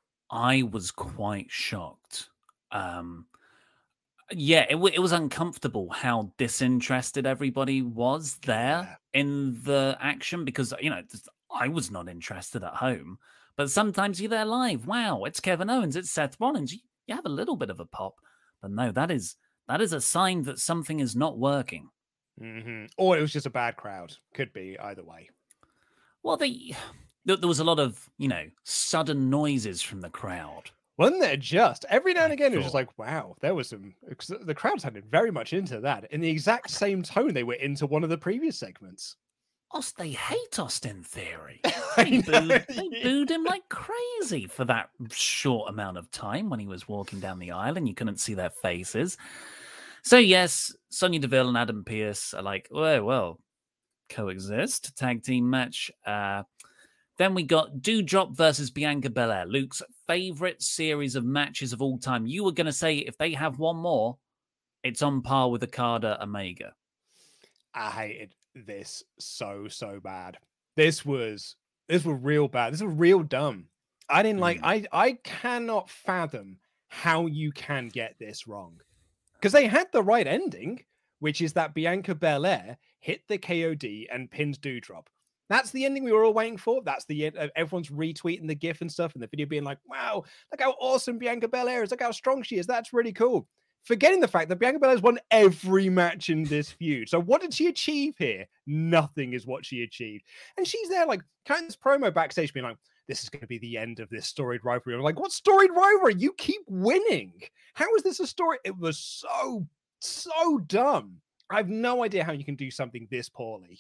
I was quite shocked. Um, yeah, it, w- it was uncomfortable how disinterested everybody was there yeah. in the action because, you know, I was not interested at home. But sometimes you're there live. Wow, it's Kevin Owens, it's Seth Rollins. You, you have a little bit of a pop. But no, that is that is a sign that something is not working. Mm-hmm. Or it was just a bad crowd. Could be either way. Well, they, there was a lot of, you know, sudden noises from the crowd. Wasn't there just? Every now and I again, thought... it was just like, wow, there was some... The crowd sounded very much into that. In the exact same tone they were into one of the previous segments. Ost, they hate Austin Theory. They, booed, they booed him like crazy for that short amount of time when he was walking down the aisle and you couldn't see their faces. So yes, Sonya Deville and Adam Pearce are like, oh, well, coexist, tag team match. Uh, then we got Doudrop versus Bianca Belair, Luke's favorite series of matches of all time. You were going to say if they have one more, it's on par with Okada Omega. I hated this so, so bad. This was, this was real bad. This was real dumb. I didn't like, mm. I, I cannot fathom how you can get this wrong. Because they had the right ending, which is that Bianca Belair hit the K O D and pinned Doudrop. That's the ending we were all waiting for. That's the end. Everyone's retweeting the GIF and stuff and the video being like, wow, look how awesome Bianca Belair is. Look how strong she is. That's really cool. Forgetting the fact that Bianca Belair's won every match in this feud. So what did she achieve here? Nothing is what she achieved. And she's there like kind of this promo backstage being like, this is going to be the end of this storied rivalry. I'm like, what storied rivalry? You keep winning. How is this a story? It was so, so dumb. I have no idea how you can do something this poorly.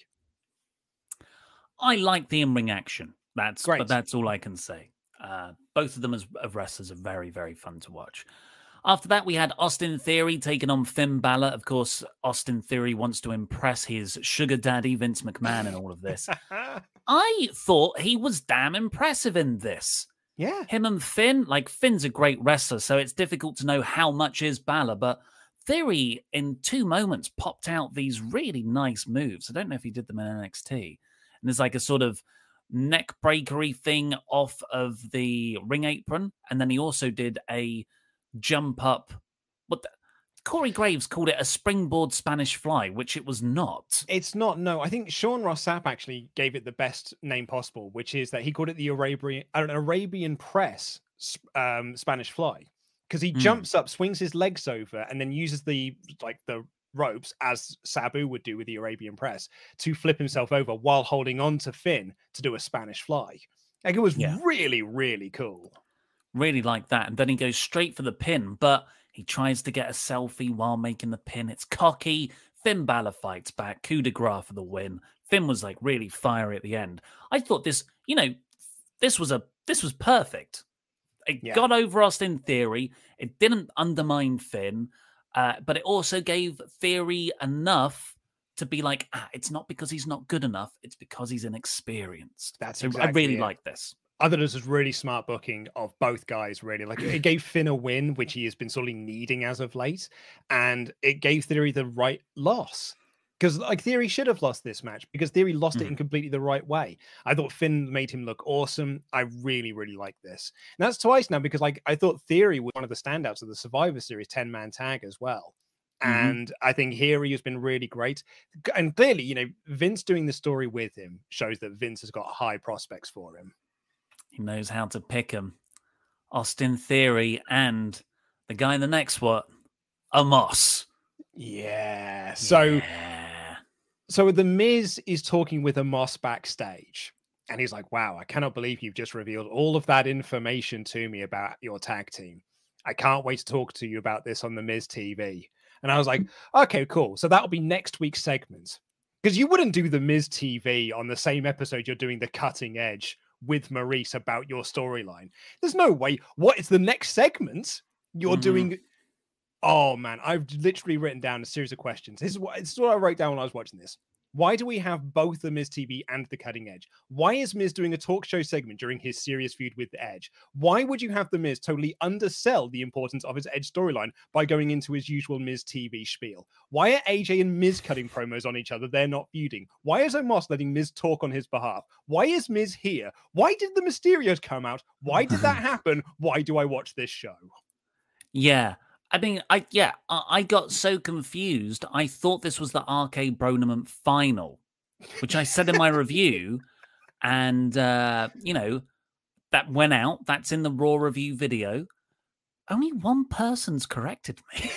I like the in-ring action. That's Great. But that's all I can say. Uh, both of them as wrestlers are very, very fun to watch. After that, we had Austin Theory taking on Finn Balor. Of course, Austin Theory wants to impress his sugar daddy, Vince McMahon, and all of this. I thought he was damn impressive in this. Yeah. Him and Finn, like Finn's a great wrestler, so it's difficult to know how much is Balor, but Theory in two moments popped out these really nice moves. I don't know if he did them in N X T. And there's like a sort of neck breakery thing off of the ring apron. And then he also did a jump up. What the, Corey Graves called it a springboard Spanish fly, which it was not. It's not, no. I think Sean Ross Sapp actually gave it the best name possible, which is that he called it the Arabian, an Arabian press um, Spanish fly. Because he mm. jumps up, swings his legs over, and then uses the like the ropes, as Sabu would do with the Arabian press, to flip himself over while holding on to Finn to do a Spanish fly. Like it was yeah. really, really cool. Really like that. And then he goes straight for the pin, but he tries to get a selfie while making the pin. It's cocky. Finn Balor fights back. Coup de grace for the win. Finn was like really fiery at the end. I thought this, you know, this was a this was perfect. It yeah. got over Austin Theory. It didn't undermine Finn, uh, but it also gave Theory enough to be like, ah, it's not because he's not good enough. It's because he's inexperienced. That's so exactly I really it. like this. I thought this was really smart booking of both guys, really. Like, it gave Finn a win, which he has been sorely needing as of late, and it gave Theory the right loss. Because like Theory should have lost this match because Theory lost Mm. it in completely the right way. I thought Finn made him look awesome. I really, really like this. And that's twice now because like I thought Theory was one of the standouts of the Survivor Series ten-man tag as well. Mhm. And I think here he has been really great. G- And clearly, you know, Vince doing the story with him shows that Vince has got high prospects for him. He knows how to pick 'em. Austin Theory and the guy in the next one, Amos. Yeah. So Yeah. so the Miz is talking with Amos backstage. And he's like, wow, I cannot believe you've just revealed all of that information to me about your tag team. I can't wait to talk to you about this on the Miz T V. And I was like, okay, cool. So that'll be next week's segment. Because you wouldn't do the Miz T V on the same episode you're doing the Cutting Edge with Maurice about your storyline. There's no way. What is the next segment you're Mhm. doing? Oh, man. I've literally written down a series of questions. This is what, this is what I wrote down when I was watching this. Why do we have both the Miz T V and the Cutting Edge? Why is Miz doing a talk show segment during his serious feud with Edge? Why would you have the Miz totally undersell the importance of his Edge storyline by going into his usual Miz T V spiel? Why are A J and Miz cutting promos on each other? They're not feuding. Why is Omos letting Miz talk on his behalf? Why is Miz here? Why did the Mysterios come out? Why did that happen? Why do I watch this show? Yeah. I mean, I yeah, I, I got so confused. I thought this was the R K Bronament final, which I said in my review, and uh, you know, that went out. That's in the Raw review video. Only one person's corrected me.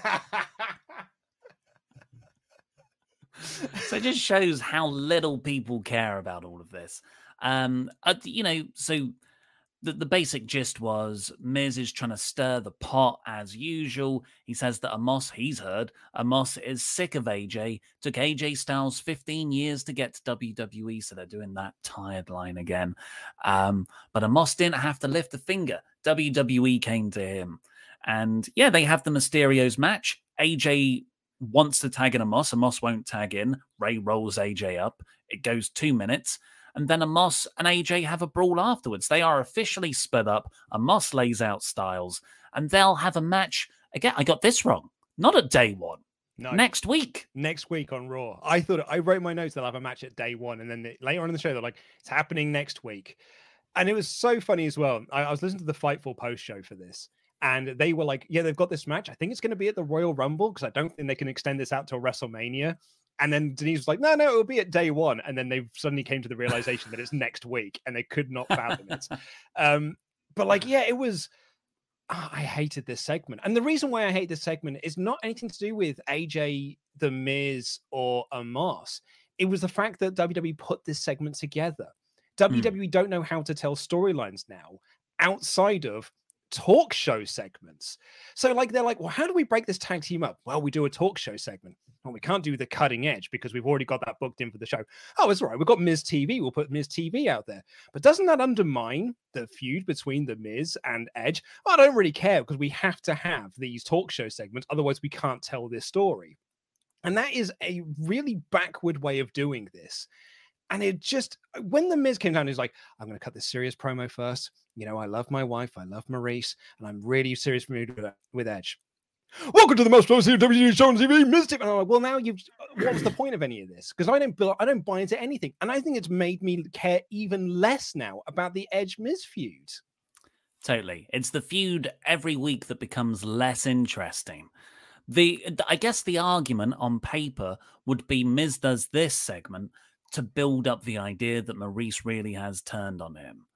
So it just shows how little people care about all of this. Um, uh, you know, so the, the basic gist was Miz is trying to stir the pot as usual. He says that Amos, he's heard, Amos is sick of A J. Took A J Styles fifteen years to get to W W E, so they're doing that tired line again. Um, but Amos didn't have to lift a finger. W W E came to him. And yeah, they have the Mysterios match. A J wants to tag in Amos. Amos won't tag in. Ray rolls A J up. It goes two minutes. And then Amos and A J have a brawl afterwards. They are officially split up. Amos lays out Styles. And they'll have a match. Again, I got this wrong. Not at day one. No. Next week. Next week on Raw. I thought, I wrote my notes, they'll have a match at day one. And then they, later on in the show, they're like, it's happening next week. And it was so funny as well. I, I was listening to the Fightful post show for this. And they were like, yeah, they've got this match. I think it's going to be at the Royal Rumble because I don't think they can extend this out till WrestleMania. And then Denise was like, no, no, it'll be at day one. And then they suddenly came to the realization that it's next week and they could not fathom it. Um, but like, yeah, it was, oh, I hated this segment. And the reason why I hate this segment is not anything to do with A J, The Miz, or Amos. It was the fact that W W E put this segment together. W W E mm. don't know how to tell storylines now outside of talk show segments. So like they're like, well, how do we break this tag team up? Well, we do a talk show segment. Well, we can't do the Cutting Edge because we've already got that booked in for the show. Oh, it's all right. We've got Miz T V. We'll put Miz T V out there. But doesn't that undermine the feud between the Miz and Edge? Well, I don't really care because we have to have these talk show segments. Otherwise, we can't tell this story. And that is a really backward way of doing this. And it just, when the Miz came down, he's like, I'm going to cut this serious promo first. You know, I love my wife. I love Maurice. And I'm really serious with Edge. Welcome to the most explosive W W E show on T V, Miz T V. And I'm like, well, now you've, what was the point of any of this? Because I don't, I don't buy into anything. And I think it's made me care even less now about the Edge Miz feud. Totally. It's the feud every week that becomes less interesting. The, I guess the argument on paper would be Miz does this segment to build up the idea that Maurice really has turned on him.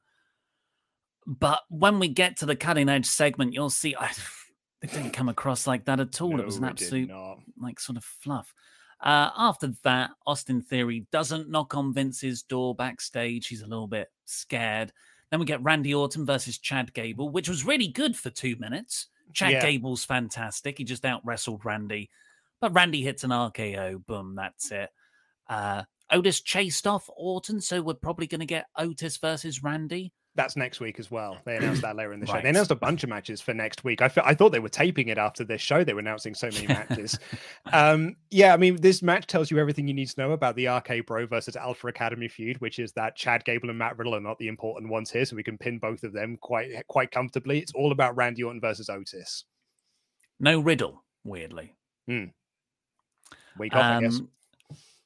But when we get to the Cutting Edge segment, you'll see I, it didn't come across like that at all. No, it was an it absolute like sort of fluff. Uh, after that, Austin Theory doesn't knock on Vince's door backstage. He's a little bit scared. Then we get Randy Orton versus Chad Gable, which was really good for two minutes. Chad yeah. Gable's fantastic. He just out-wrestled Randy. But Randy hits an R K O. Boom, that's it. Uh, Otis chased off Orton, so we're probably going to get Otis versus Randy. That's next week as well. They announced that later in the show. Right. They announced a bunch of matches for next week. I, f- I thought they were taping it after this show. They were announcing so many matches. um, yeah, I mean, this match tells you everything you need to know about the R K Bro versus Alpha Academy feud, which is that Chad Gable and Matt Riddle are not the important ones here, so we can pin both of them quite quite comfortably. It's all about Randy Orton versus Otis. No Riddle, weirdly. Hmm. Week off, um, I guess.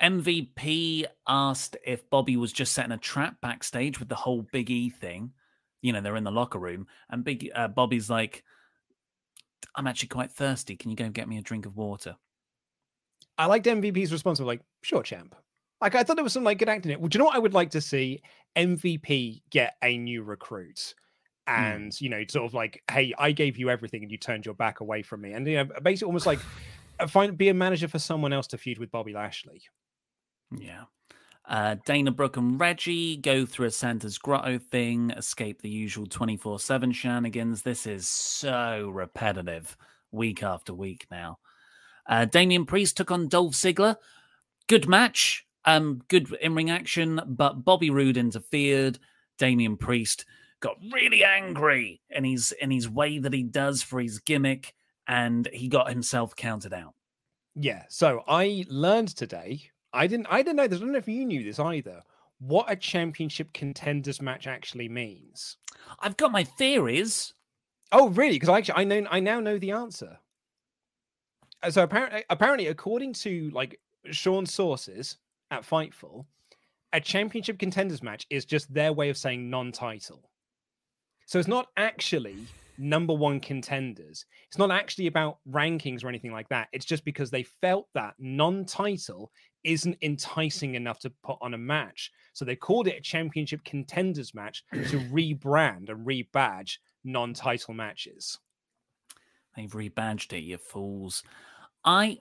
M V P asked if Bobby was just setting a trap backstage with the whole Big E thing. You know, they're in the locker room, and Big uh, Bobby's like, I'm actually quite thirsty. Can you go and get me a drink of water? I liked M V P's response of like, sure, champ. Like, I thought there was some like good acting in it. Well, do you know what I would like to see? M V P get a new recruit. And, mm. you know, sort of like, hey, I gave you everything and you turned your back away from me. And, you know, basically almost like find be a manager for someone else to feud with Bobby Lashley. Yeah. Uh, Dana Brooke and Reggie go through a Santa's Grotto thing, escape the usual twenty-four seven shenanigans. This is so repetitive week after week now. Uh, Damian Priest took on Dolph Ziggler. Good match, um, good in-ring action, but Bobby Roode interfered. Damian Priest got really angry in his, in his way that he does for his gimmick, and he got himself counted out. Yeah, so I learned today, I didn't I didn't know this, I don't know if you knew this either, what a championship contenders match actually means. I've got my theories. Oh, really? Because I actually I know I now know the answer. So apparently, apparently, according to like Sean's sources at Fightful, a championship contenders match is just their way of saying non-title. So it's not actually number one contenders. It's not actually about rankings or anything like that. It's just because they felt that non-title isn't enticing enough to put on a match. So they called it a championship contenders match to rebrand and rebadge non-title matches. They've rebadged it, you fools. I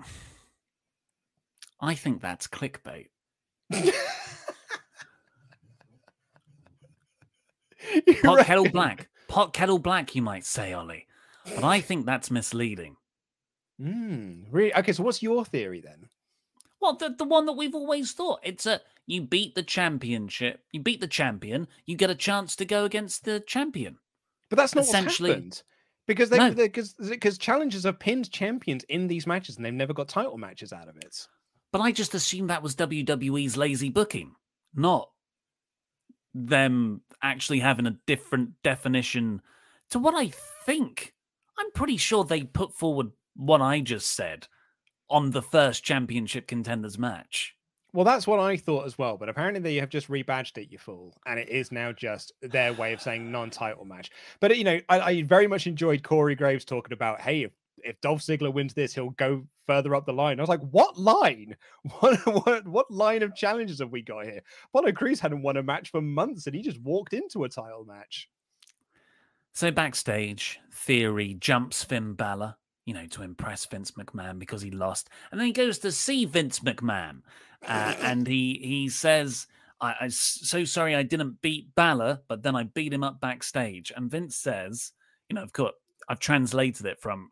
I think that's clickbait. Pot right. kettle black. Pot kettle black, you might say, Ollie. But I think that's misleading. Mm, really? Okay, so what's your theory then? Well, the, the one that we've always thought. It's a you beat the championship, you beat the champion, you get a chance to go against the champion. But that's not what's happened. Because they no. because because challengers have pinned champions in these matches and they've never got title matches out of it. But I just assumed that was W W E's lazy booking, not them actually having a different definition to what I think. I'm pretty sure they put forward what I just said on the first championship contenders match. Well, that's what I thought as well, but apparently they have just rebadged it, you fool, and it is now just their way of saying non-title match. But, you know, I, I very much enjoyed Corey Graves talking about, hey, if, if Dolph Ziggler wins this, he'll go further up the line. I was like, what line? What what, what line of challenges have we got here? Apollo Crews hadn't won a match for months, and he just walked into a title match. So backstage, Theory jumps Finn Balor, you know, to impress Vince McMahon because he lost. And then he goes to see Vince McMahon. Uh, and he he says, I, I'm so sorry I didn't beat Balor, but then I beat him up backstage. And Vince says, you know, of course, I've translated it from,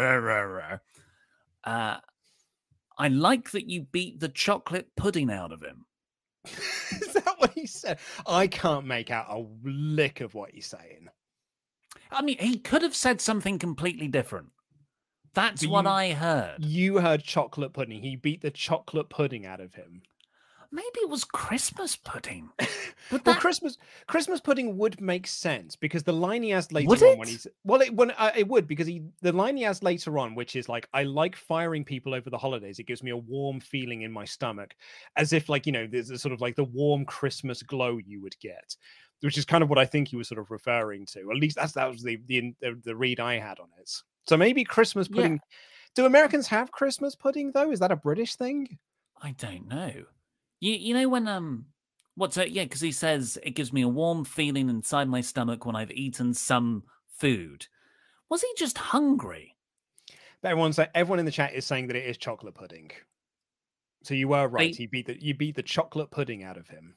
uh, I like that you beat the chocolate pudding out of him. Is that what he said? I can't make out a lick of what he's saying. I mean, he could have said something completely different. That's but what you, I heard. You heard chocolate pudding. He beat the chocolate pudding out of him. Maybe it was Christmas pudding. But well, that... Christmas Christmas pudding would make sense because the line he has later would on it? when he's well, it when uh, it would because he the line he has later on, which is like, I like firing people over the holidays. It gives me a warm feeling in my stomach, as if like you know there's a sort of like the warm Christmas glow you would get, which is kind of what I think he was sort of referring to. At least that's that was the the the, the read I had on it. So maybe Christmas pudding. Yeah. Do Americans have Christmas pudding though? Is that a British thing? I don't know. You you know when um what's it? Yeah, because he says it gives me a warm feeling inside my stomach when I've eaten some food. Was he just hungry? But everyone's everyone in the chat is saying that it is chocolate pudding. So you were right. They... He beat the you beat the chocolate pudding out of him.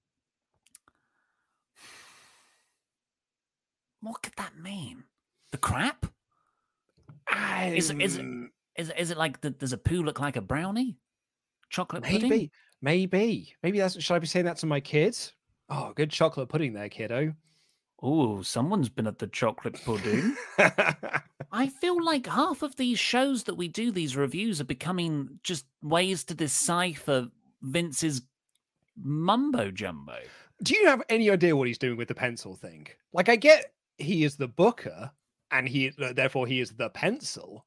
What could that mean? The crap? Um, is, it, is, it, is, it, is it like the, does a poo look like a brownie? Chocolate maybe, pudding? Maybe. Maybe that's, should I be saying that to my kids? Oh, good chocolate pudding there, kiddo. Oh, someone's been at the chocolate pudding. I feel like half of these shows that we do, these reviews, are becoming just ways to decipher Vince's mumbo jumbo. Do you have any idea what he's doing with the pencil thing? Like, I get he is the booker, and he therefore he is the pencil.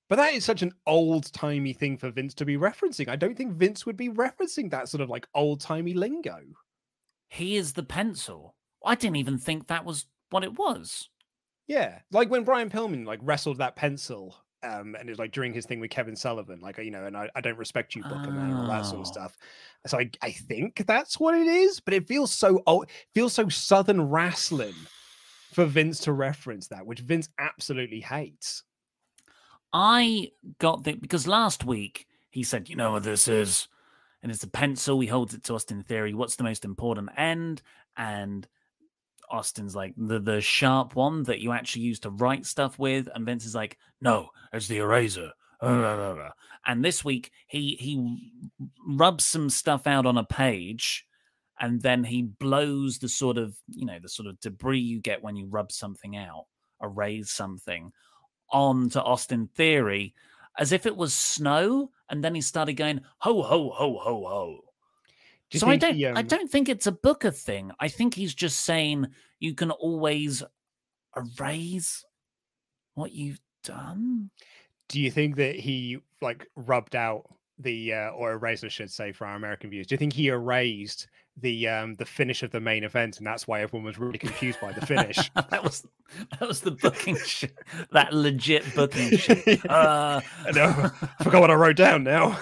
But that is such an old-timey thing for Vince to be referencing. I don't think Vince would be referencing that sort of like old-timey lingo. He is the pencil. I didn't even think that was what it was. Yeah, like when Brian Pillman like wrestled that pencil, um, and it was like during his thing with Kevin Sullivan, like, you know, and I, I don't respect you, Booker Man, and all that sort of Oh. stuff. So I, I think that's what it is, but it feels so old, feels so Southern wrestling for Vince to reference that, which Vince absolutely hates. I got the because last week he said, you know what this is? And it's a pencil. He holds it to Austin Theory. What's the most important end? And Austin's like, the, the sharp one that you actually use to write stuff with. And Vince is like, no, it's the eraser. And this week he he rubs some stuff out on a page, and then he blows the sort of, you know, the sort of debris you get when you rub something out, erase something, onto Austin Theory as if it was snow, and then he started going ho ho ho ho ho. Do you So I think don't he, um, I don't think it's a Booker thing. I think he's just saying you can always erase what you've done. Do you think that he like rubbed out the uh, or erased, I should say, for our American viewers? Do you think he erased the um the finish of the main event, and that's why everyone was really confused by the finish? that was that was the booking shit. That legit booking shit. Uh, I know. Forgot what I wrote down now.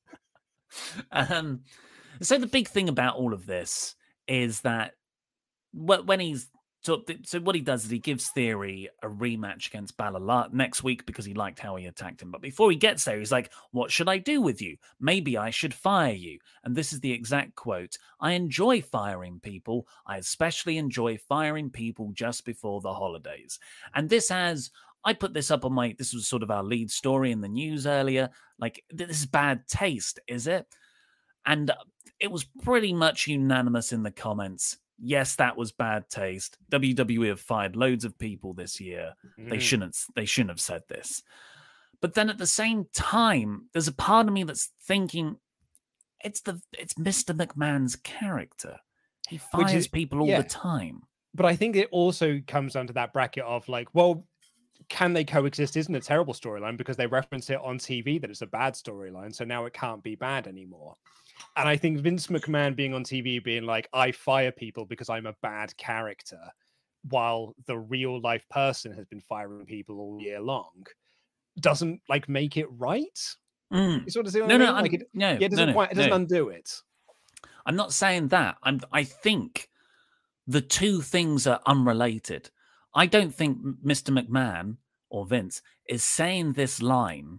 um, so the big thing about all of this is that wh- when he's so, so what he does is he gives Theory a rematch against Balor next week because he liked how he attacked him. But before he gets there, he's like, what should I do with you? Maybe I should fire you. And this is the exact quote. I enjoy firing people. I especially enjoy firing people just before the holidays. And this has, I put this up on my, this was sort of our lead story in the news earlier. Like, this is bad taste, is it? And it was pretty much unanimous in the comments. Yes, that was bad taste. W W E have fired loads of people this year. Mm. They shouldn't. They shouldn't have said this. But then at the same time, there's a part of me that's thinking it's the it's Mister McMahon's character. He fires is, people all yeah. the time. But I think it also comes down to that bracket of like, well, can they coexist? Isn't a terrible storyline because they reference it on T V that it's a bad storyline, so now it can't be bad anymore. And I think Vince McMahon being on T V being like, I fire people because I'm a bad character, while the real life person has been firing people all year long, doesn't like make it right. Mm. You sort of see what no, I mean? no, like it, no, yeah, it doesn't, no, no, quite, it doesn't no. undo it. I'm not saying that. I'm. I think the two things are unrelated. I don't think Mister McMahon or Vince is saying this line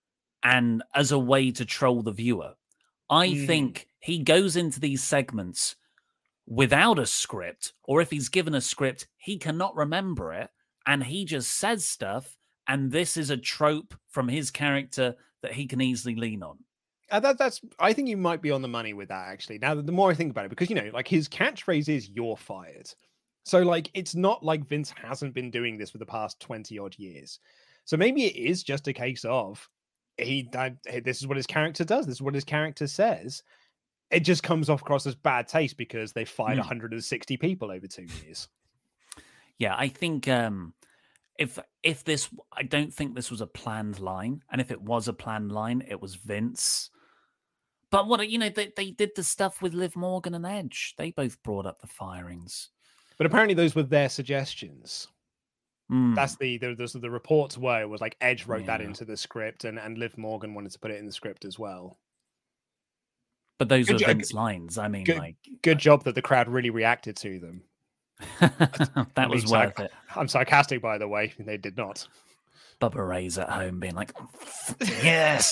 and as a way to troll the viewer. I mm. think he goes into these segments without a script, or if he's given a script, he cannot remember it, and he just says stuff, and this is a trope from his character that he can easily lean on. Uh, that, that's. I think you might be on the money with that, actually. Now, the more I think about it, because, you know, like his catchphrase is "you're fired." So, like, it's not like Vince hasn't been doing this for the past twenty odd years. So maybe it is just a case of he, I, this is what his character does. This is what his character says. It just comes off across as bad taste because they fired mm. one hundred sixty people over two years. Yeah, I think um, if if this, I don't think this was a planned line. And if it was a planned line, it was Vince. But what, you know, they, they did the stuff with Liv Morgan and Edge. They both brought up the firings. But apparently those were their suggestions. Mm. That's the, the, the, the reports were, it was like Edge wrote yeah. that into the script and, and Liv Morgan wanted to put it in the script as well. But those good were jo- Vince lines. I mean, good, like... Good job that the crowd really reacted to them. that I was mean, worth sarc- it. I'm sarcastic, by the way. They did not. Bubba Ray's at home being like, yes,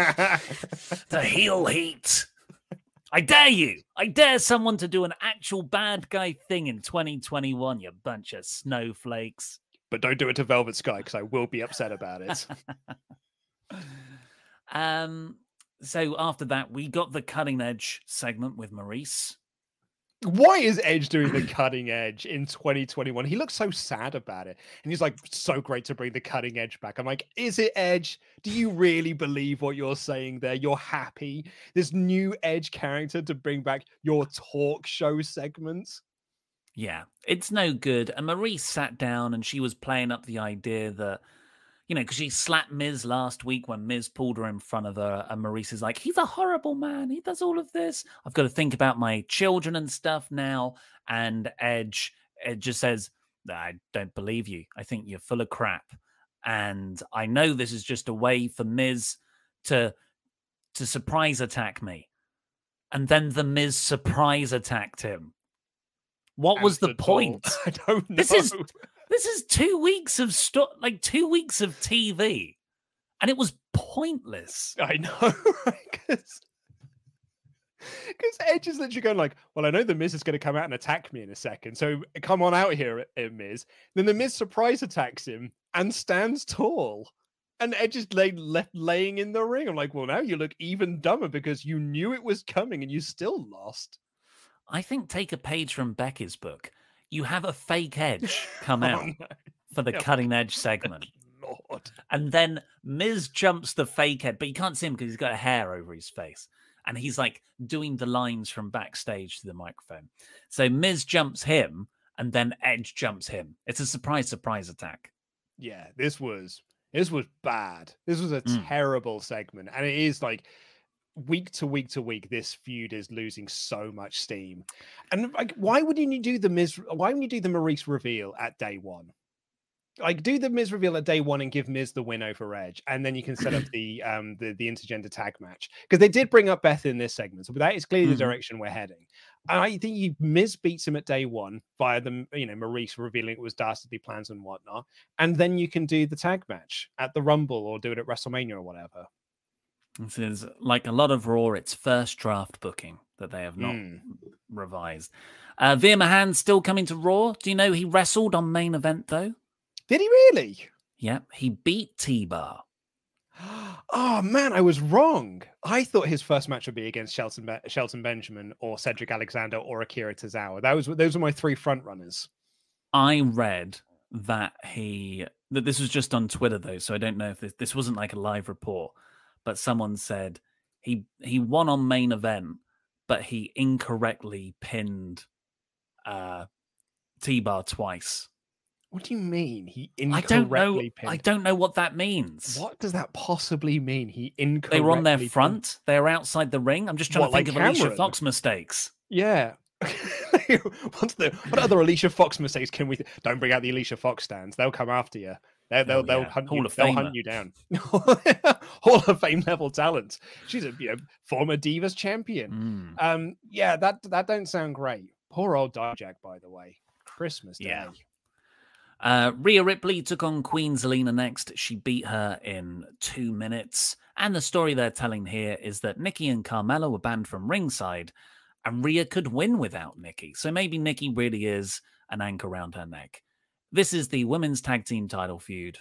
the heel heat. I dare you. I dare someone to do an actual bad guy thing in twenty twenty-one, you bunch of snowflakes. But don't do it to Velvet Sky because I will be upset about it. um. So after that, we got the cutting edge segment with Maurice. Why is Edge doing the cutting edge in twenty twenty-one? He looks so sad about it. And he's like, so great to bring the cutting edge back. I'm like, is it Edge? Do you really believe what you're saying there? You're happy? This new Edge character to bring back your talk show segments? Yeah, it's no good. And Maurice sat down and she was playing up the idea that, you know, because she slapped Miz last week when Miz pulled her in front of her, and Maurice is like, he's a horrible man. He does all of this. I've got to think about my children and stuff now. And Edge, Edge just says, I don't believe you. I think you're full of crap. And I know this is just a way for Miz to, to surprise attack me. And then the Miz surprise attacked him. What was the point? I don't know. This is... This is two weeks of sto- like two weeks of T V, and it was pointless. I know, because because Edge is literally going like, "Well, I know the Miz is going to come out and attack me in a second, so come on out here, Miz." Then the Miz surprise attacks him and stands tall, and Edge is lay- left laying in the ring. I'm like, "Well, now you look even dumber because you knew it was coming and you still lost." I think take a page from Becky's book. You have a fake Edge come oh, out no. for the Yeah. cutting edge segment. Lord. And then Miz jumps the fake head, but you can't see him because he's got a hair over his face. And he's like doing the lines from backstage to the microphone. So Miz jumps him, and then Edge jumps him. It's a surprise, surprise attack. Yeah, this was this was bad. This was a Mm. terrible segment. And it is like week to week to week, this feud is losing so much steam. And like, why wouldn't you do the Miz? Why wouldn't you do the Maurice reveal at day one? Like, do the Miz reveal at day one and give Miz the win over Edge, and then you can set up the um the, the intergender tag match, because they did bring up Beth in this segment, so that is clearly Mhm. the direction we're heading. And I think you Miz beats him at day one via the you know Maurice revealing it was dastardly plans and whatnot, and then you can do the tag match at the Rumble or do it at WrestleMania or whatever. This is like a lot of Raw, it's first draft booking that they have not Mm. revised. Uh, Veer Mahan still coming to Raw. Do you know he wrestled on main event, though? Did he really? Yep, he beat T-Bar. Oh man, I was wrong. I thought his first match would be against Shelton, Be- Shelton Benjamin or Cedric Alexander or Akira Tozawa. That was those were my three front runners. I read that he that this was just on Twitter though, so I don't know if this this wasn't like a live report, but someone said he he won on main event, but he incorrectly pinned uh, T-Bar twice. What do you mean? He I don't know. incorrectly pinned? I don't know what that means. What does that possibly mean? He incorrectly. They were on their pinned- front. They were outside the ring. I'm just trying What, to think like of Alicia Cameron? Fox mistakes. Yeah. What's the, what other Alicia Fox mistakes can we? Th- don't bring out the Alicia Fox stands. They'll come after you. They'll they'll, Oh, they'll yeah. hunt Hall you. of They'll Famer. hunt you down. Hall of Fame level talent. She's a you know, former Divas champion. Mm. Um, yeah, that that don't sound great. Poor old Dijak, by the way. Christmas Day. Yeah. Uh, Rhea Ripley took on Queen Zelina next. She beat her in two minutes. And the story they're telling here is that Nikki and Carmella were banned from ringside, and Rhea could win without Nikki. So maybe Nikki really is an anchor around her neck. This is the women's tag team title feud.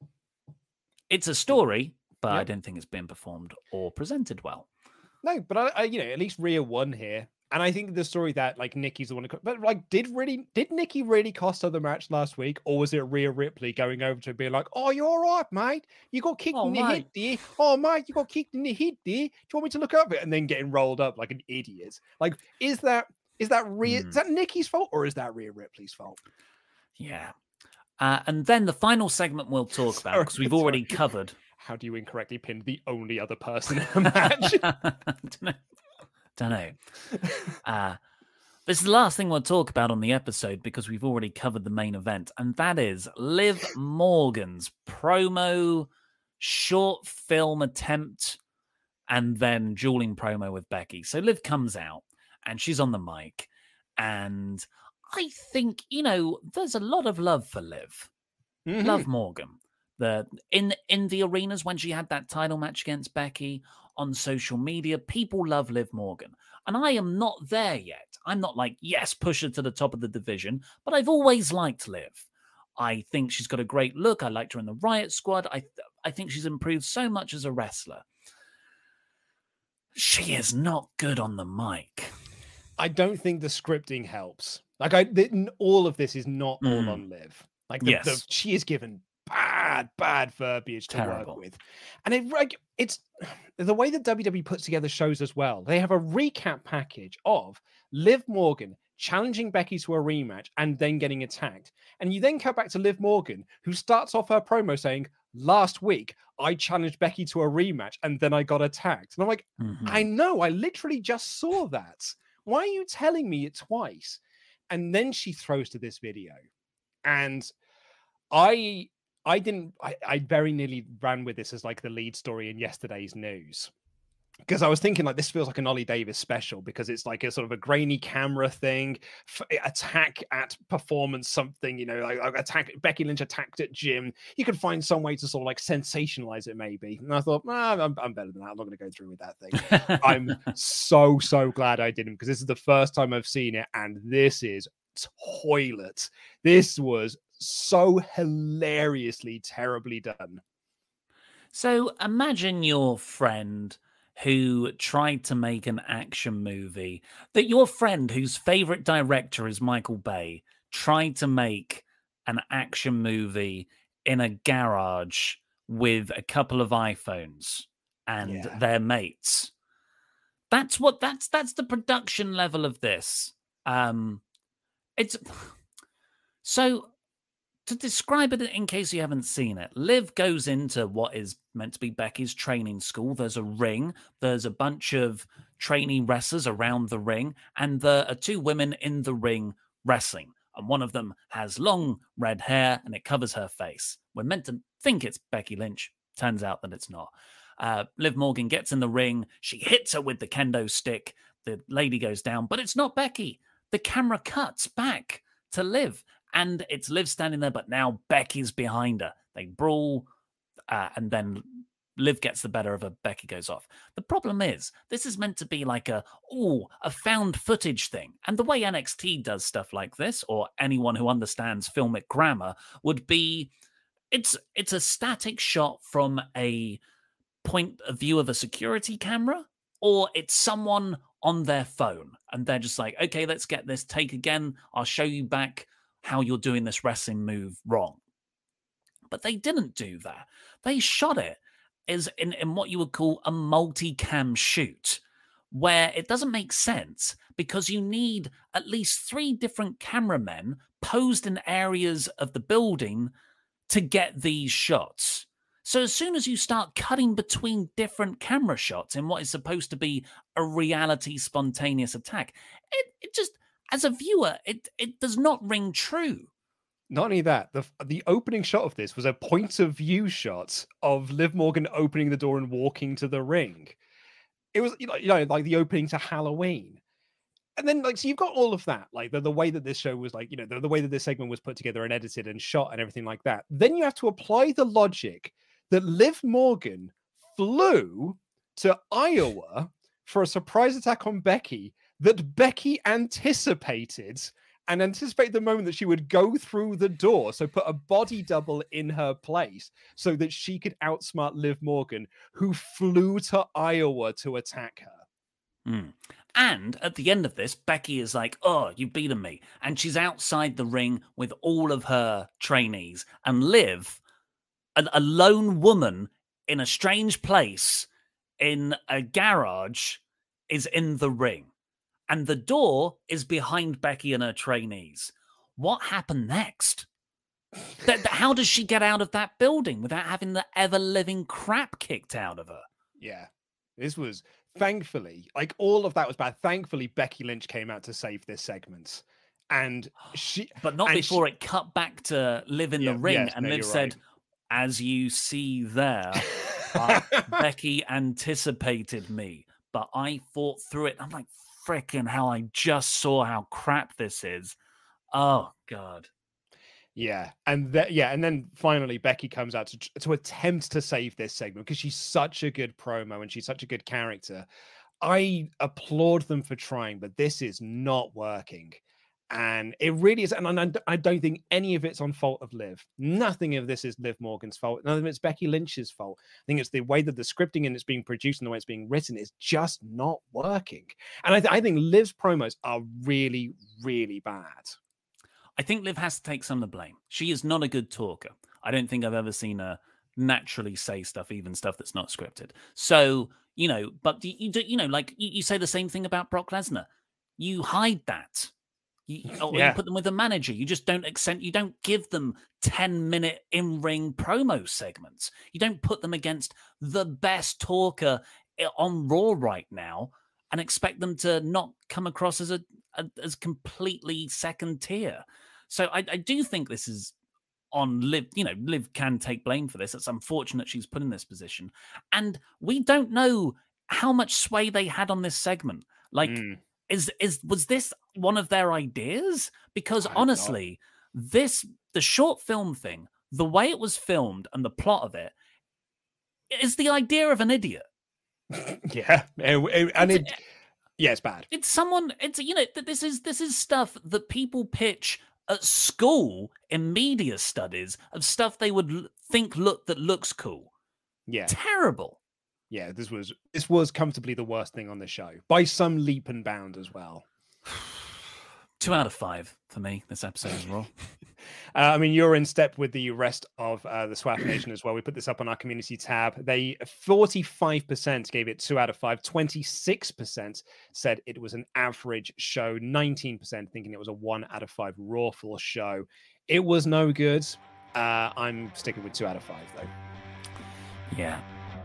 It's a story, but I Yep. don't think it's been performed or presented well. No, but I, I, you know, at least Rhea won here, and I think the story that like Nikki's the one. Who, but like, did really did Nikki really cost her the match last week, or was it Rhea Ripley going over to her being like, "Oh, you're all right, mate. You got kicked Oh, in the head, mate. dear. Oh, mate, you got kicked in the head, dear. Do you want me to look over it?" And then getting rolled up like an idiot. Like, is that is that Rhea? Hmm. Is that Nikki's fault, or is that Rhea Ripley's fault? Yeah. Uh, and then the final segment we'll talk about, Sorry, because we've already sorry. covered. How do you incorrectly pin the only other person in a match? Don't know. Don't know. Uh, this is the last thing we'll talk about on the episode because we've already covered the main event, and that is Liv Morgan's promo, short film attempt, and then dueling promo with Becky. So Liv comes out, and she's on the mic, and I think, you know, there's a lot of love for Liv. Mhm. Love Morgan. The in in the arenas when she had that title match against Becky, on social media, people love Liv Morgan. And I am not there yet. I'm not like, yes, push her to the top of the division, but I've always liked Liv. I think she's got a great look. I liked her in the Riot Squad. I I think she's improved so much as a wrestler. She is not good on the mic. I don't think the scripting helps. Like, I th- all of this is not all Mm. on Liv. Like, the, Yes. the, she is given bad, bad verbiage to Terrible. work with, and it like it's the way that W W E puts together shows as well. They have a recap package of Liv Morgan challenging Becky to a rematch and then getting attacked, and you then cut back to Liv Morgan, who starts off her promo saying, last week I challenged Becky to a rematch and then I got attacked. And I'm like, mm-hmm. I know, I literally just saw that. Why are you telling me it twice? And then she throws to this video. And I I didn't, I, I very nearly ran with this as like the lead story in yesterday's news. Because I was thinking like this feels like an Ollie Davis special because it's like a sort of a grainy camera thing, f- attack at performance something, you know, like, like attack Becky Lynch attacked at Jim. You could find some way to sort of like sensationalize it maybe. And I thought, ah, I'm, I'm better than that. I'm not going to go through with that thing. I'm so, so glad I didn't because this is the first time I've seen it. And this is toilet. This was so hilariously, terribly done. So imagine your friend who tried to make an action movie, that your friend whose favorite director is Michael Bay tried to make an action movie in a garage with a couple of iPhones and yeah. their mates. That's what that's that's the production level of this. Um, it's so to describe it in case you haven't seen it, Liv goes into what is meant to be Becky's training school. There's a ring. There's a bunch of trainee wrestlers around the ring. And there are two women in the ring wrestling. And one of them has long red hair and it covers her face. We're meant to think it's Becky Lynch. Turns out that it's not. Uh, Liv Morgan gets in the ring. She hits her with the kendo stick. The lady goes down, but it's not Becky. The camera cuts back to Liv. And it's Liv standing there, but now Becky's behind her. They brawl, uh, and then Liv gets the better of her. Becky goes off. The problem is, this is meant to be like a, ooh, a found footage thing. And the way N X T does stuff like this, or anyone who understands filmic grammar, would be, it's it's a static shot from a point of view of a security camera, or it's someone on their phone. And they're just like, okay, let's get this take again. I'll show you back how you're doing this wrestling move wrong. But they didn't do that. They shot it as in, in what you would call a multicam shoot, where it doesn't make sense because you need at least three different cameramen posed in areas of the building to get these shots. So as soon as you start cutting between different camera shots in what is supposed to be a reality spontaneous attack, it, it just... as a viewer, it, it does not ring true. Not only that, the the opening shot of this was a point of view shot of Liv Morgan opening the door and walking to the ring. It was, you know, you know like the opening to Halloween. And then, like, so you've got all of that, like the, the way that this show was, like, you know, the, the way that this segment was put together and edited and shot and everything like that. Then you have to apply the logic that Liv Morgan flew to Iowa for a surprise attack on Becky that Becky anticipated and anticipated the moment that she would go through the door. So put a body double in her place so that she could outsmart Liv Morgan, who flew to Iowa to attack her. Mm. And at the end of this, Becky is like, oh, you've beaten me. And she's outside the ring with all of her trainees. And Liv, a, a lone woman in a strange place in a garage, is in the ring. And the door is behind Becky and her trainees. What happened next? Th- how does she get out of that building without having the ever-living crap kicked out of her? Yeah, this was, thankfully, like all of that was bad. Thankfully, Becky Lynch came out to save this segment. And she... But not before she, it cut back to Liv in yeah, the ring. yes, and no, Liv said, right. As you see there, uh, Becky anticipated me. But I fought through it. I'm like, freaking hell, I just saw how crap this is. Oh, God. Yeah. And th- yeah, and then finally Becky comes out to, to attempt to save this segment because she's such a good promo and she's such a good character. I applaud them for trying, but this is not working. And it really is. And I, I don't think any of it's on fault of Liv. Nothing of this is Liv Morgan's fault. None of it's Becky Lynch's fault. I think it's the way that the scripting and it's being produced and the way it's being written is just not working. And I, th- I think Liv's promos are really, really bad. I think Liv has to take some of the blame. She is not a good talker. I don't think I've ever seen her naturally say stuff, even stuff that's not scripted. So, you know, but you, you, you know, like you, you say the same thing about Brock Lesnar. You hide that. You, or Yeah. you put them with a manager. You just don't accent. You don't give them ten minute in ring promo segments. You don't put them against the best talker on Raw right now and expect them to not come across as a, a as completely second tier. So I, I do think this is on Liv. You know, Liv can take blame for this. It's unfortunate she's put in this position, and we don't know how much sway they had on this segment. Like, Mm. is is was this one of their ideas? Because I hope honestly, this the short film thing, the way it was filmed and the plot of it, is the idea of an idiot. Yeah, and, and it, yeah, it's bad. It's someone. It's you know th- this is this is stuff that people pitch at school in media studies of stuff they would l- think look that looks cool. Yeah, Terrible. yeah. This was this was comfortably the worst thing on the show by some leap and bound as well. Two out of five for me. This episode is Raw. Uh, I mean, you're in step with the rest of uh, the SWAF Nation as well. We put this up on our community tab. They forty-five percent gave it two out of five. twenty-six percent said it was an average show. nineteen percent thinking it was a one out of five Rawful show. It was no good. Uh, I'm sticking with two out of five though. Yeah.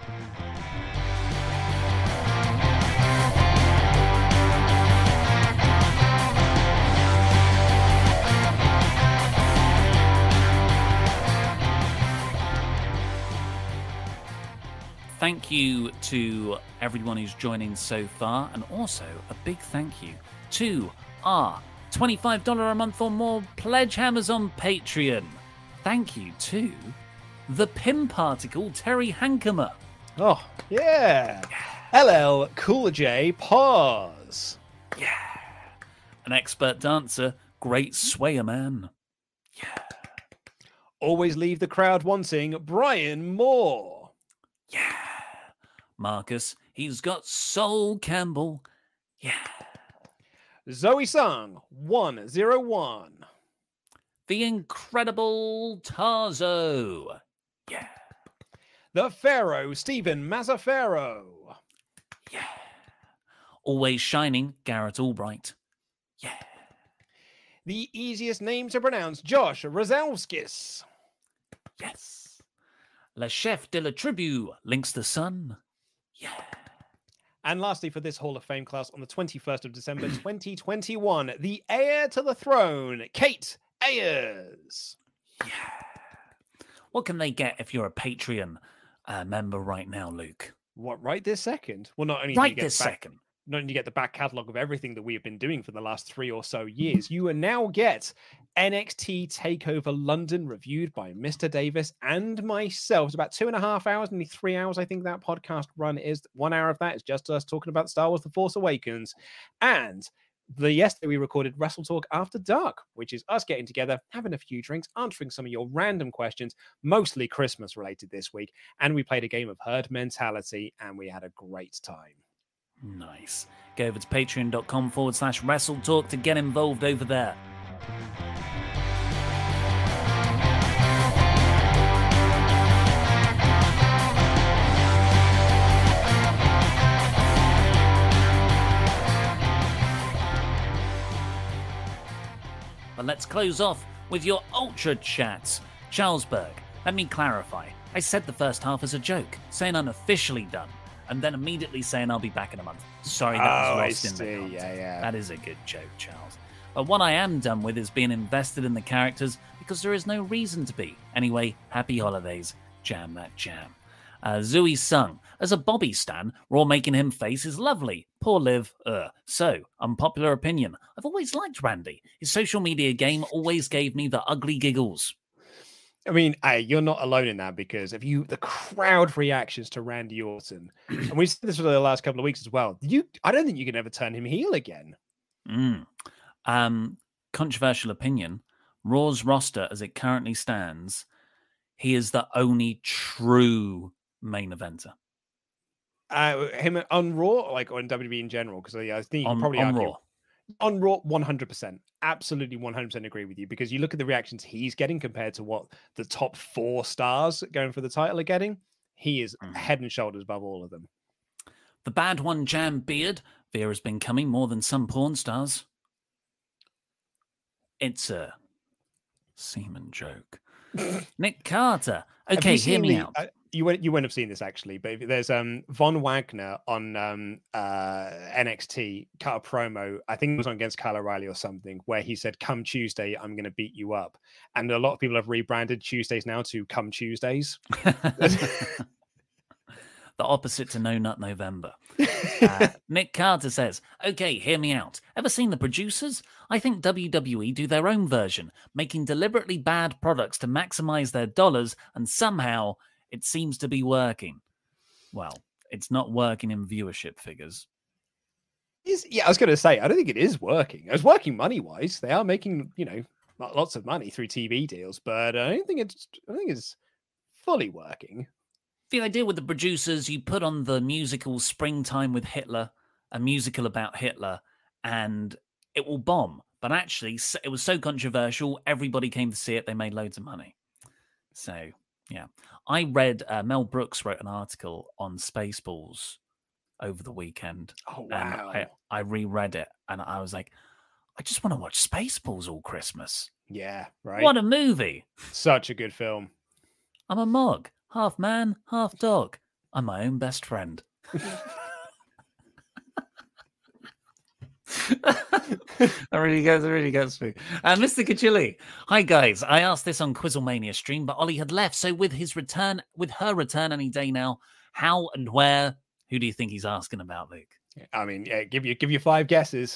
Thank you to everyone who's joining so far, and also a big thank you to our twenty-five dollars a month or more pledge hammers on Patreon. Thank you to the Pim Particle Terry Hankemer. Oh, yeah. L L Cool J Pause. Yeah. An expert dancer, great swayer man. Yeah. Always leave the crowd wanting Brian Moore. Yeah. Marcus, he's got Sol Campbell. Yeah. Zoe Sung, one oh one. The incredible Tarzo. Yeah. The Pharaoh, Stephen Mazzaferro. Yeah. Always shining, Garrett Albright. Yeah. The easiest name to pronounce, Josh Rozalskis. Yes. Le Chef de la Tribu, Links the Sun. Yeah. And lastly, for this Hall of Fame class on the twenty-first of December, twenty twenty-one, the heir to the throne, Kate Ayers. Yeah. What can they get if you're a Patreon uh, member right now, Luke? What, right this second? Well, not only do you Right get this back, second. not only do you get the back catalogue of everything that we have been doing for the last three or so years, you will now get N X T TakeOver London reviewed by Mister Davis and myself. It's about two and a half hours, nearly three hours, I think that podcast run is. One hour of that is just us talking about Star Wars The Force Awakens. And the yesterday we recorded Wrestle Talk After Dark, which is us getting together, having a few drinks, answering some of your random questions, mostly Christmas related this week. And we played a game of Herd Mentality, and we had a great time. Nice. Go over to patreon.com forward slash wrestle talk to get involved over there. But let's close off with your Ultra Chats. Charles Berg, let me clarify. I said the first half as a joke, saying I'm officially done, and then immediately saying I'll be back in a month. Sorry, that Oh, I was lost in the see. content. Yeah, yeah. That is a good joke, Charles. But what I am done with is being invested in the characters because there is no reason to be. Anyway, happy holidays. Jam that jam. Uh, Zooey Sung. As a Bobby stan, Raw making him face is lovely. Poor Liv. Uh. So, unpopular opinion. I've always liked Randy. His social media game always gave me the ugly giggles. I mean, hey, you're not alone in that, because if you the crowd reactions to Randy Orton, and we've seen this for the last couple of weeks as well. You, I don't think you can ever turn him heel again. Mm. Um, controversial opinion. Raw's roster, as it currently stands, he is the only true main eventer. Uh, him on Raw, like on W W E in general, because I think you On, can probably on argue, Raw. on Raw, one hundred percent, absolutely one hundred percent agree with you, because you look at the reactions he's getting compared to what the top four stars going for the title are getting. He is Mm. head and shoulders above all of them. The bad one, Jam Beard. Vera's been coming more than some porn stars. It's a semen joke. Nick Carter. Okay, hear me the, out. Uh, you won't, you won't have seen this actually, but there's um Von Wagner on um uh N X T cut a promo. I think it was on against Kyle O'Reilly or something, where he said, "Come Tuesday, I'm going to beat you up." And a lot of people have rebranded Tuesdays now to Come Tuesdays. The opposite to No Nut November. Uh, Nick Carter says, okay, hear me out. Ever seen The Producers? I think W W E do their own version, making deliberately bad products to maximize their dollars, and somehow it seems to be working. Well, it's not working in viewership figures. Is, yeah, I was going to say, I don't think it is working. It's working money-wise. They are making, you know, lots of money through T V deals, but I don't think it's, I think it's fully working. The idea with The Producers, you put on the musical Springtime with Hitler, a musical about Hitler, and it will bomb. But actually, it was so controversial, everybody came to see it, they made loads of money. So, yeah. I read, uh, Mel Brooks wrote an article on Spaceballs over the weekend. Oh, wow. And I, I reread it, and I was like, I just want to watch Spaceballs all Christmas. Yeah, right. What a movie. Such a good film. I'm a mug. Half man, half dog. I'm my own best friend. That really gets, really gets me. Uh, Mister Kachili, hi guys. I asked this on Quizzlemania stream, but Ollie had left. So with his return, with her return any day now, how and where? Who do you think he's asking about, Luke? I mean, yeah, give you give you five guesses.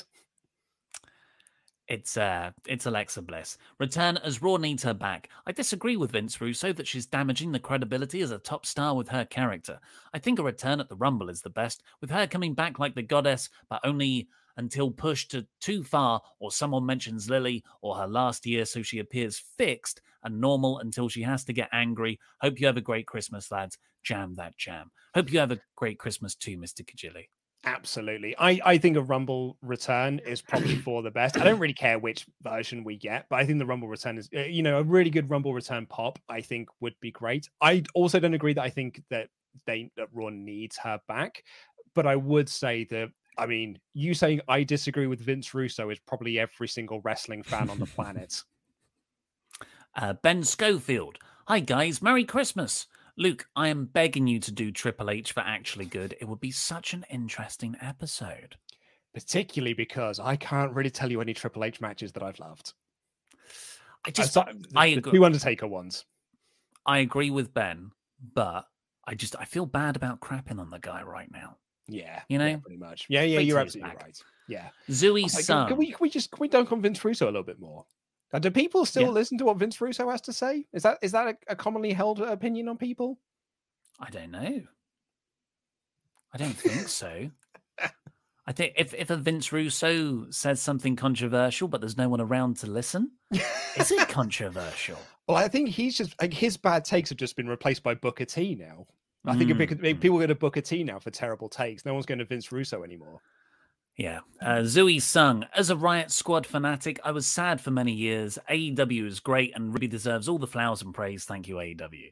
It's uh, it's Alexa Bliss. Return as Raw needs her back. I disagree with Vince Russo that she's damaging the credibility as a top star with her character. I think a return at the Rumble is the best, with her coming back like the goddess, but only until pushed to too far, or someone mentions Lily or her last year, so she appears fixed and normal until she has to get angry. Hope you have a great Christmas, lads. Jam that jam. Hope you have a great Christmas too, Mister Kajili. Absolutely. I, I think a Rumble return is probably for the best. I don't really care which version we get, but I think the Rumble return is, you know, a really good Rumble return pop, I think would be great. I also don't agree that I think that they that Raw needs her back, but I would say that, I mean, you saying I disagree with Vince Russo is probably every single wrestling fan on the planet. Uh, Ben Schofield. Hi, guys. Merry Christmas. Luke, I am begging you to do Triple H for Actually Good. It would be such an interesting episode. Particularly because I can't really tell you any Triple H matches that I've loved. I just, I, the, I the agree. two Undertaker ones. I agree with Ben, but I just, I feel bad about crapping on the guy right now. Yeah. You know? Yeah, pretty much. Yeah, yeah, Wait you're till he's absolutely back. right. Yeah. Zooey Oh, Sun. can, can we can we just can we don't convince Russo a little bit more? Uh, do people still Yeah. listen to what Vince Russo has to say? Is that is that a, a commonly held opinion on people? I don't know. I don't think so. I think if, if a Vince Russo says something controversial, but there's no one around to listen, is it controversial? Well, I think he's just like his bad takes have just been replaced by Booker T now. I think Mm. if people go to Booker T now for terrible takes. No one's going to Vince Russo anymore. Yeah. Uh, Zooey Sung. As a Riot Squad fanatic, I was sad for many years. A E W is great and really deserves all the flowers and praise. Thank you, A E W.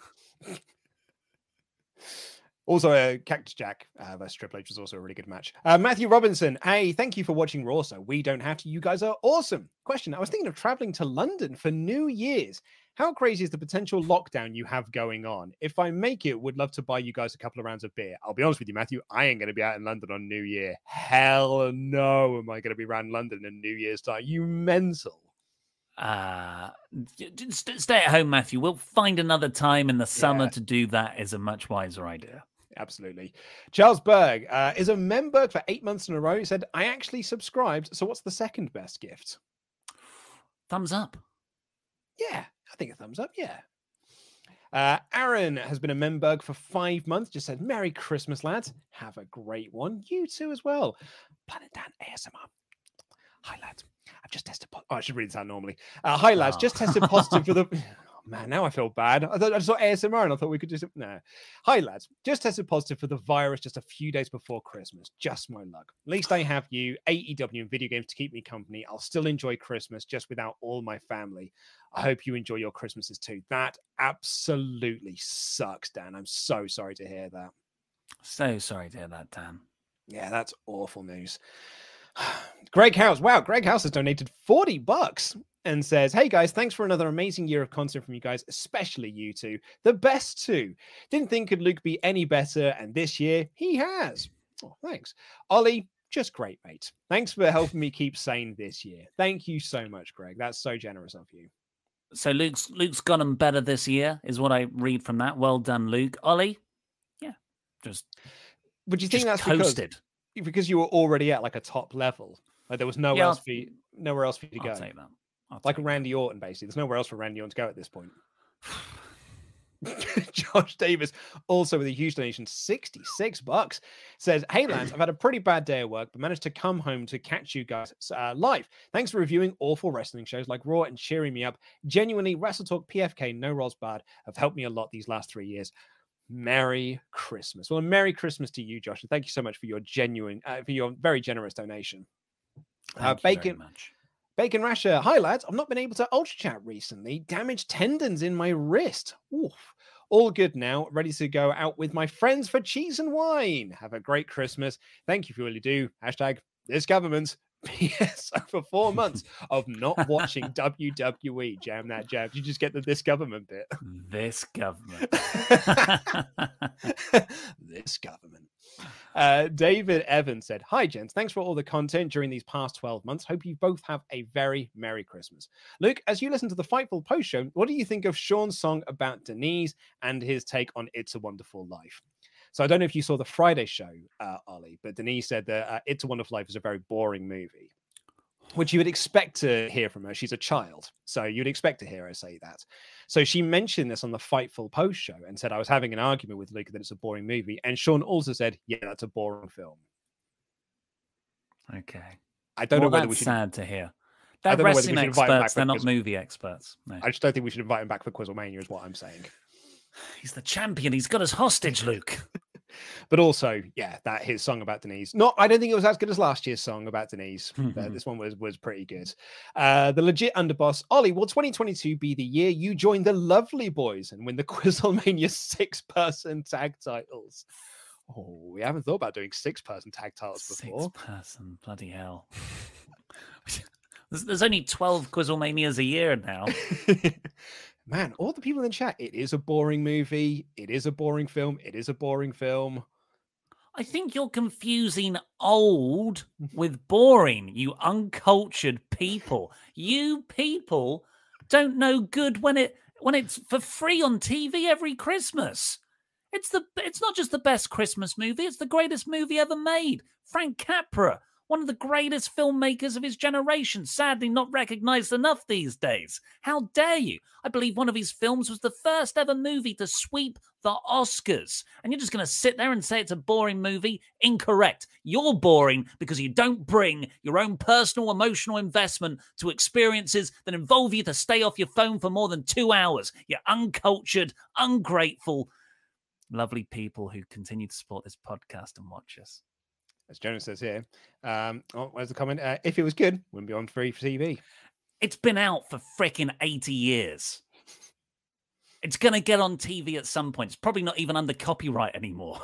Also, uh, Cactus Jack uh, versus Triple H was also a really good match. Uh, Matthew Robinson, hey, thank you for watching Raw. So we don't have to. You guys are awesome. Question: I was thinking of traveling to London for New Year's. How crazy is the potential lockdown you have going on? If I make it, would love to buy you guys a couple of rounds of beer. I'll be honest with you, Matthew. I ain't going to be out in London on New Year. Hell no, am I going to be around London in New Year's time? You mental. Uh, st- stay at home, Matthew. We'll find another time in the summer Yeah. to do that. Is a much wiser idea. Absolutely. Charles Berg uh, is a member for eight months in a row. He said, I actually subscribed. So what's the second best gift? Thumbs up. Yeah, I think a thumbs up. Yeah. Uh, Aaron has been a member for five months. Just said, Merry Christmas, lads. Have a great one. You too as well. Planet Dan A S M R. Hi, lads. I've just tested. Po- oh, I should read this out normally. Uh, hi, lads. Oh. Just tested positive for the. Oh, man, now I feel bad. I thought I saw A S M R and I thought we could do something. No. Hi, lads. Just tested positive for the virus just a few days before Christmas. Just my luck. At least I have you, A E W, and video games to keep me company. I'll still enjoy Christmas just without all my family. I hope you enjoy your Christmases too. That absolutely sucks, Dan. I'm so sorry to hear that. So sorry to hear that, Dan. Yeah, that's awful news. Greg House. Wow, Greg House has donated forty bucks and says, hey guys, thanks for another amazing year of content from you guys, especially you two. The best two. Didn't think could Luke be any better, and this year he has. Oh, thanks. Ollie, just great, mate. Thanks for helping me keep sane this year. Thank you so much, Greg. That's so generous of you. So Luke's Luke's got him better this year, is what I read from that. Well done, Luke. Ollie, yeah, just. Would you think just that's coasted. because because you were already at like a top level? Like there was nowhere Yeah, else for you, nowhere else for you to I'll go. take that. I'll Like take Randy Orton, basically. There's nowhere else for Randy Orton to go at this point. Josh Davis, also with a huge donation, sixty-six bucks, says, hey, Lance, I've had a pretty bad day at work, but managed to come home to catch you guys uh, live. Thanks for reviewing awful wrestling shows like Raw and cheering me up. Genuinely, Wrestle Talk, P F K, No Rolls Bad have helped me a lot these last three years. Merry Christmas. Well, a Merry Christmas to you, Josh, and thank you so much for your genuine, uh, for your very generous donation. Uh, Bacon, Bacon Rasher. Hi, lads. I've not been able to ultra chat recently. Damaged tendons in my wrist. Oof. All good now. Ready to go out with my friends for cheese and wine. Have a great Christmas. Thank you for all you do. Hashtag this government. P S over four months of not watching W W E. Jam that jab. You just get the this government bit. This government. This government. Uh, David Evans said, hi, gents. Thanks for all the content during these past twelve months. Hope you both have a very Merry Christmas. Luke, as you listen to the Fightful post show, what do you think of Sean's song about Denise and his take on It's a Wonderful Life? So I don't know if you saw the Friday show, uh, Ollie, but Denise said that uh, It's a Wonderful Life is a very boring movie, which you would expect to hear from her. She's a child, so you'd expect to hear her say that. So she mentioned this on the Fightful post show and said, I was having an argument with Luke that it's a boring movie. And Sean also said, yeah, that's a boring film. Okay. I don't well, know whether that's we should... sad to hear. They're wrestling experts, they're not quiz... movie experts. No. I just don't think we should invite him back for Quizlemania is what I'm saying. He's the champion. He's got us hostage, Luke. But also, yeah, that his song about Denise. Not, I don't think it was as good as last year's song about Denise. But this one was was pretty good. Uh, the legit underboss, Ollie. Will twenty twenty-two be the year you join the Lovely Boys and win the Quizlemania six-person tag titles? Oh, we haven't thought about doing six-person tag titles before. Six-person, bloody hell. there's, there's only twelve Quizlemanias a year now. Man, all the people in the chat, it is a boring movie. It is a boring film. It is a boring film. I think you're confusing old with boring, you uncultured people. You people don't know good when it when it's for free on T V every Christmas. It's the it's not just the best Christmas movie, it's the greatest movie ever made. Frank Capra, one of the greatest filmmakers of his generation, sadly not recognized enough these days. How dare you? I believe one of his films was the first ever movie to sweep the Oscars. And you're just going to sit there and say it's a boring movie? Incorrect. You're boring because you don't bring your own personal emotional investment to experiences that involve you to stay off your phone for more than two hours. You're uncultured, ungrateful, lovely people who continue to support this podcast and watch us. As Jonas says here, um, oh, where's the comment? Uh, if it was good, wouldn't be on free for T V. It's been out for freaking eighty years. It's going to get on T V at some point. It's probably not even under copyright anymore.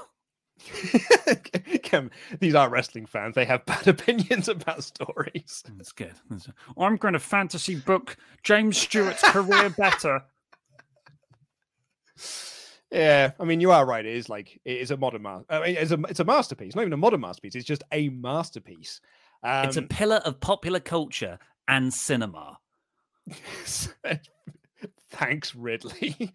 Kim, these are wrestling fans. They have bad opinions about stories. That's good. That's... I'm going to fantasy book James Stewart's career better. Yeah, I mean, you are right. It is like it is a modern master. I mean, it's a it's a masterpiece. Not even a modern masterpiece. It's just a masterpiece. Um, it's a pillar of popular culture and cinema. Thanks, Ridley.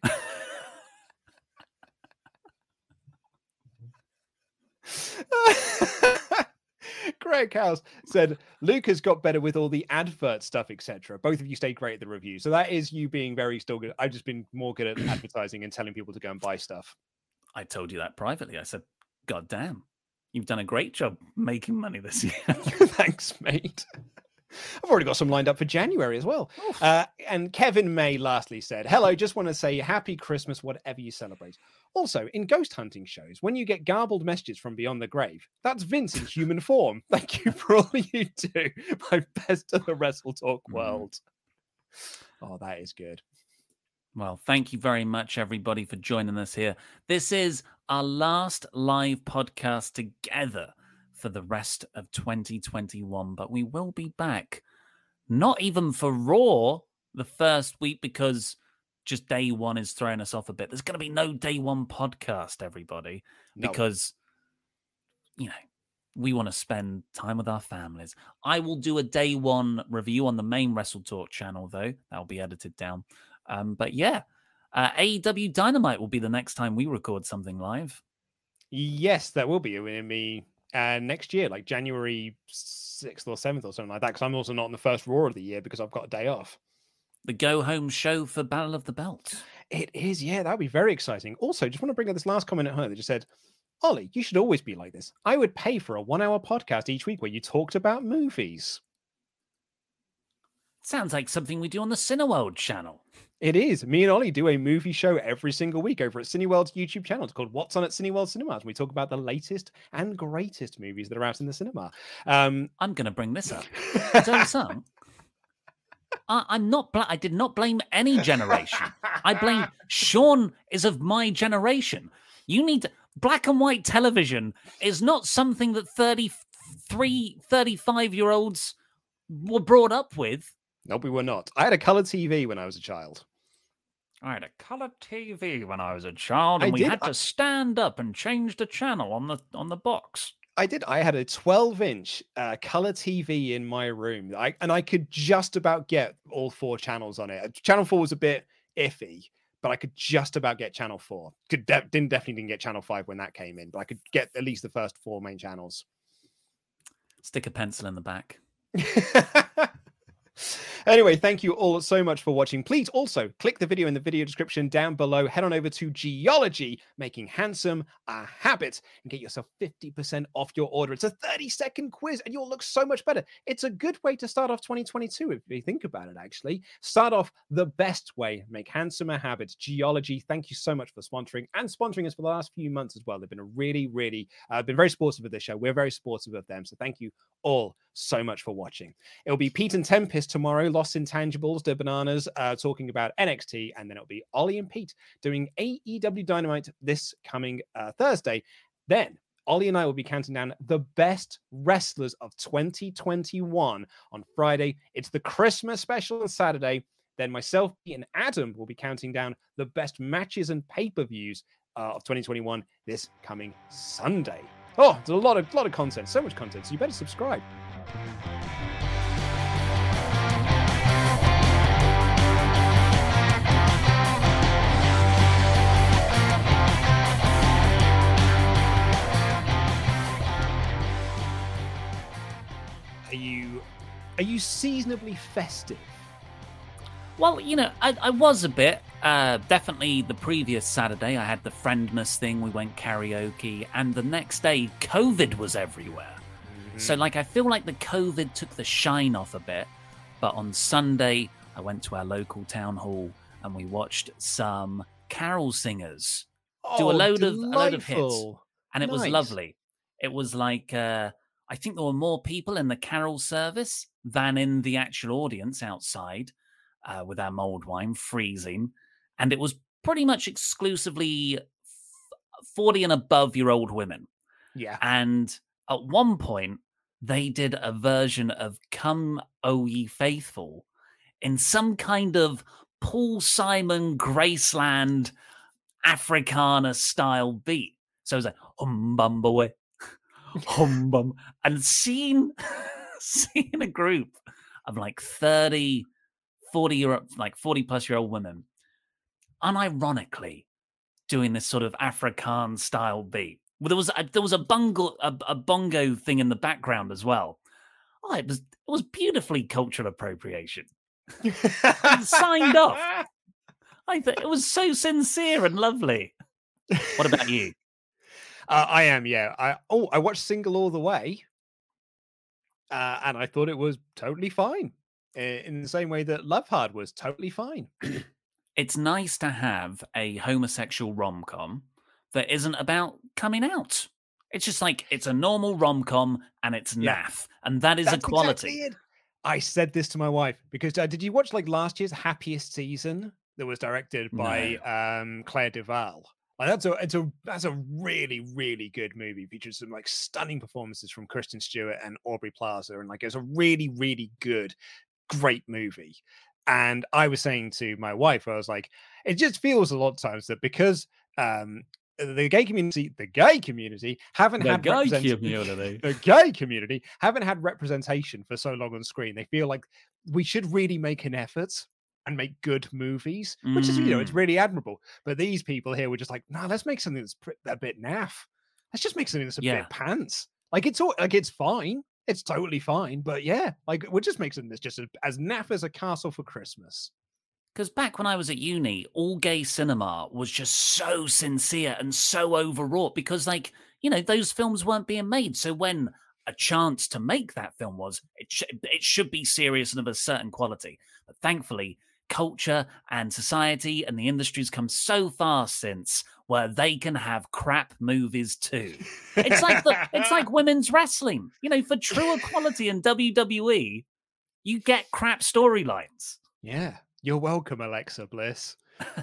Greg House said Luke has got better with all the advert stuff, et cetera. Both of you stayed great at the review, so that is you being very still good. I've just been more good at advertising and telling people to go and buy stuff. I told you that privately. I said, "God damn, you've done a great job making money this year." Thanks, mate. I've already got some lined up for January as well. Uh, and Kevin May lastly said, hello, just want to say happy Christmas, whatever you celebrate. Also, in ghost hunting shows, when you get garbled messages from beyond the grave, that's Vince in human form. Thank you for all you do. My best of the Wrestle Talk world. Oh, that is good. Well, thank you very much, everybody, for joining us here. This is our last live podcast together for for the rest of twenty twenty-one. But we will be back, not even for Raw the first week, because just day one is throwing us off a bit. There's going to be no day one podcast, everybody, no. because, you know, we want to spend time with our families. I will do a day one review on the main Wrestle Talk channel, though. That'll be edited down. Um, but yeah, uh, A E W Dynamite will be the next time we record something live. Yes, that will be. It will be uh, next year, like January sixth or seventh or something like that, because I'm also not in the first Raw of the year because I've got a day off. The go-home show for Battle of the Belts. It is, yeah. That would be very exciting. Also, just want to bring up this last comment at home. They just said, Ollie, you should always be like this. I would pay for a one-hour podcast each week where you talked about movies. Sounds like something we do on the Cineworld channel. It is. Me and Ollie do a movie show every single week over at Cineworld's YouTube channel. It's called What's On at Cineworld Cinemas. We talk about the latest and greatest movies that are out in the cinema. Um, I'm going to bring this up. So, so I, I'm not. Bl- I did not blame any generation. I blame Sean is of my generation. You need to, black and white television is not something that thirty-three, thirty-five year olds were brought up with. Nope, we were not. I had a color T V when I was a child. I had a color T V when I was a child, and I we did. had to stand up and change the channel on the on the box. I did. I had a twelve inch uh, color T V in my room, I, and I could just about get all four channels on it. Channel four was a bit iffy, but I could just about get channel four. Could de- didn't definitely didn't get channel five when that came in, but I could get at least the first four main channels. Stick a pencil in the back. Anyway, thank you all so much for watching. Please also click the video in the video description down below. Head on over to Geology, making handsome a habit, and get yourself fifty percent off your order. It's a thirty second quiz and you'll look so much better. It's a good way to start off twenty twenty-two, if you think about it, actually. Start off the best way, make handsome a habit. Geology, thank you so much for sponsoring and sponsoring us for the last few months as well. They've been a really, really, uh, been very supportive of this show. We're very supportive of them. So thank you all so much for watching. It'll be Pete and Tempest tomorrow, Lost Intangibles, the Bananas, uh, talking about N X T, and then it'll be Ollie and Pete doing A E W Dynamite this coming uh, Thursday. Then Ollie and I will be counting down the best wrestlers of twenty twenty-one on Friday. It's the Christmas special on Saturday. Then myself, Pete, and Adam will be counting down the best matches and pay-per-views uh, of twenty twenty-one this coming Sunday. Oh, there's a lot of lot of content, so much content, so you better subscribe. Are you are you seasonably festive? Well, you know, I, I was a bit. Uh, definitely the previous Saturday, I had the Friendmas thing. We went karaoke. And the next day, COVID was everywhere. Mm-hmm. So, like, I feel like the COVID took the shine off a bit. But on Sunday, I went to our local town hall and we watched some carol singers oh, do a load delightful. of a load of hits. And it nice. was lovely. It was like, uh, I think there were more people in the carol service than in the actual audience outside. Uh, with our mulled wine freezing, and it was pretty much exclusively forty and above year old women. Yeah. And at one point, they did a version of Come O Ye Faithful in some kind of Paul Simon Graceland Africana style beat. So it was like, hum bum boy, hum bum. And seeing, seeing a group of like thirty forty year like forty plus year old women unironically doing this sort of Afrikaan style beat. Well, there was a, there was a bongo a, a bongo thing in the background as well. Oh, it was it was beautifully cultural appropriation. Signed off. I thought it was so sincere and lovely. What about you? Uh, I am, yeah. I oh, I watched Single All the Way, uh, and I thought it was totally fine. In the same way that Love Hard was totally fine. It's nice to have a homosexual rom-com that isn't about coming out. It's just like, it's a normal rom-com and it's yeah. naff. And that is That's a quality. Exactly it. I said this to my wife because uh, did you watch like last year's Happiest Season that was directed by no. um, Claire Duval? Like that's a it's a that's a really really good movie. Features some like stunning performances from Kristen Stewart and Aubrey Plaza, and like it's a really really good, great movie. And I was saying to my wife, I was like, it just feels a lot of times that because um the gay community, the gay community haven't The had gay represent- community. the gay community haven't had representation for so long on screen. They feel like we should really make an effort and make good movies, which is, you know, it's Mm. really admirable. But these people here were just like, no, let's make something that's pr- a bit naff. Let's just make something that's a Yeah. bit pants. Like it's all like it's fine. It's totally fine. But yeah, like we'll just make something that's just as, as naff as a castle for Christmas. Because back when I was at uni, all gay cinema was just so sincere and so overwrought because, like, you know, those films weren't being made. So when a chance to make that film was, it, sh- it should be serious and of a certain quality. But thankfully, culture and society and the industry's come so far since where they can have crap movies too. It's like the, it's like women's wrestling. You know, for true equality in W W E, you get crap storylines. Yeah. You're welcome, Alexa Bliss.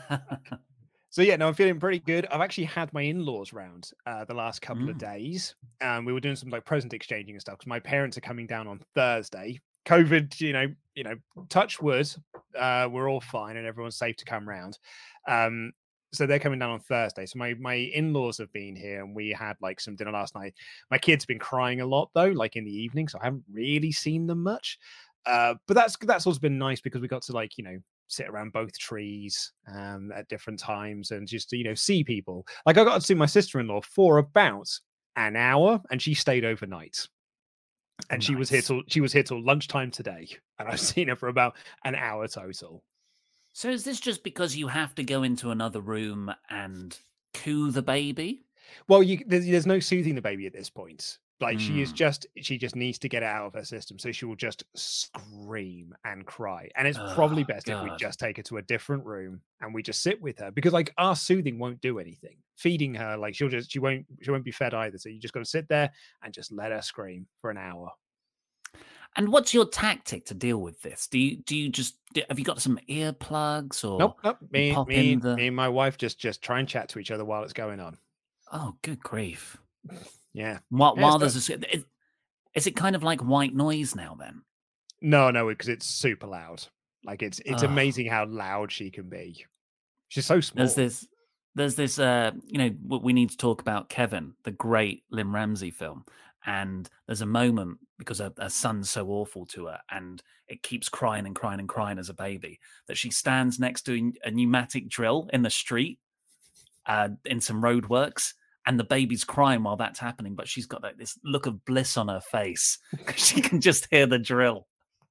So yeah, no, I'm feeling pretty good. I've actually had my in-laws round uh, the last couple of Mm. days. Um, we were doing some like present exchanging and stuff because my parents are coming down on Thursday. COVID, you know, you know, touch wood, uh, we're all fine and everyone's safe to come round. Um, so they're coming down on Thursday. So my my in-laws have been here and we had like some dinner last night. My kids have been crying a lot though, like in the evening, so I haven't really seen them much. Uh, but that's that's also been nice because we got to like, you know, sit around both trees um at different times and just, you know, see people. Like I got to see my sister-in-law for about an hour and she stayed overnight. And she was here Nice. till she was here till lunchtime today. And I've seen her for about an hour total. So is this just because you have to go into another room and coo the baby? Well, you there's, there's no soothing the baby at this point. Like she is Mm. just she just needs to get it out of her system. So she will just scream and cry. And it's Oh, probably best if we God. just take her to a different room and we just sit with her because like our soothing won't do anything. Feeding her, like she'll just she won't she won't be fed either. So you just gotta sit there and just let her scream for an hour. And what's your tactic to deal with this? Do you do you just do- have you got some earplugs or Nope, nope. you Me, pop me, in the? me and my wife just just try and chat to each other while it's going on. Oh, good grief! Yeah. While, Yeah, while so- there's a, is, is it kind of like white noise now? Then No, no, because it's super loud. Like it's it's Ugh. amazing how loud she can be. She's so small. there's this there's this uh you know w- we need to talk about Kevin, the great Lynn Ramsey film, and there's a moment because her, her son's so awful to her and it keeps crying and crying and crying as a baby that she stands next to a pneumatic drill in the street uh in some roadworks and the baby's crying while that's happening, but she's got like this look of bliss on her face because she can just hear the drill.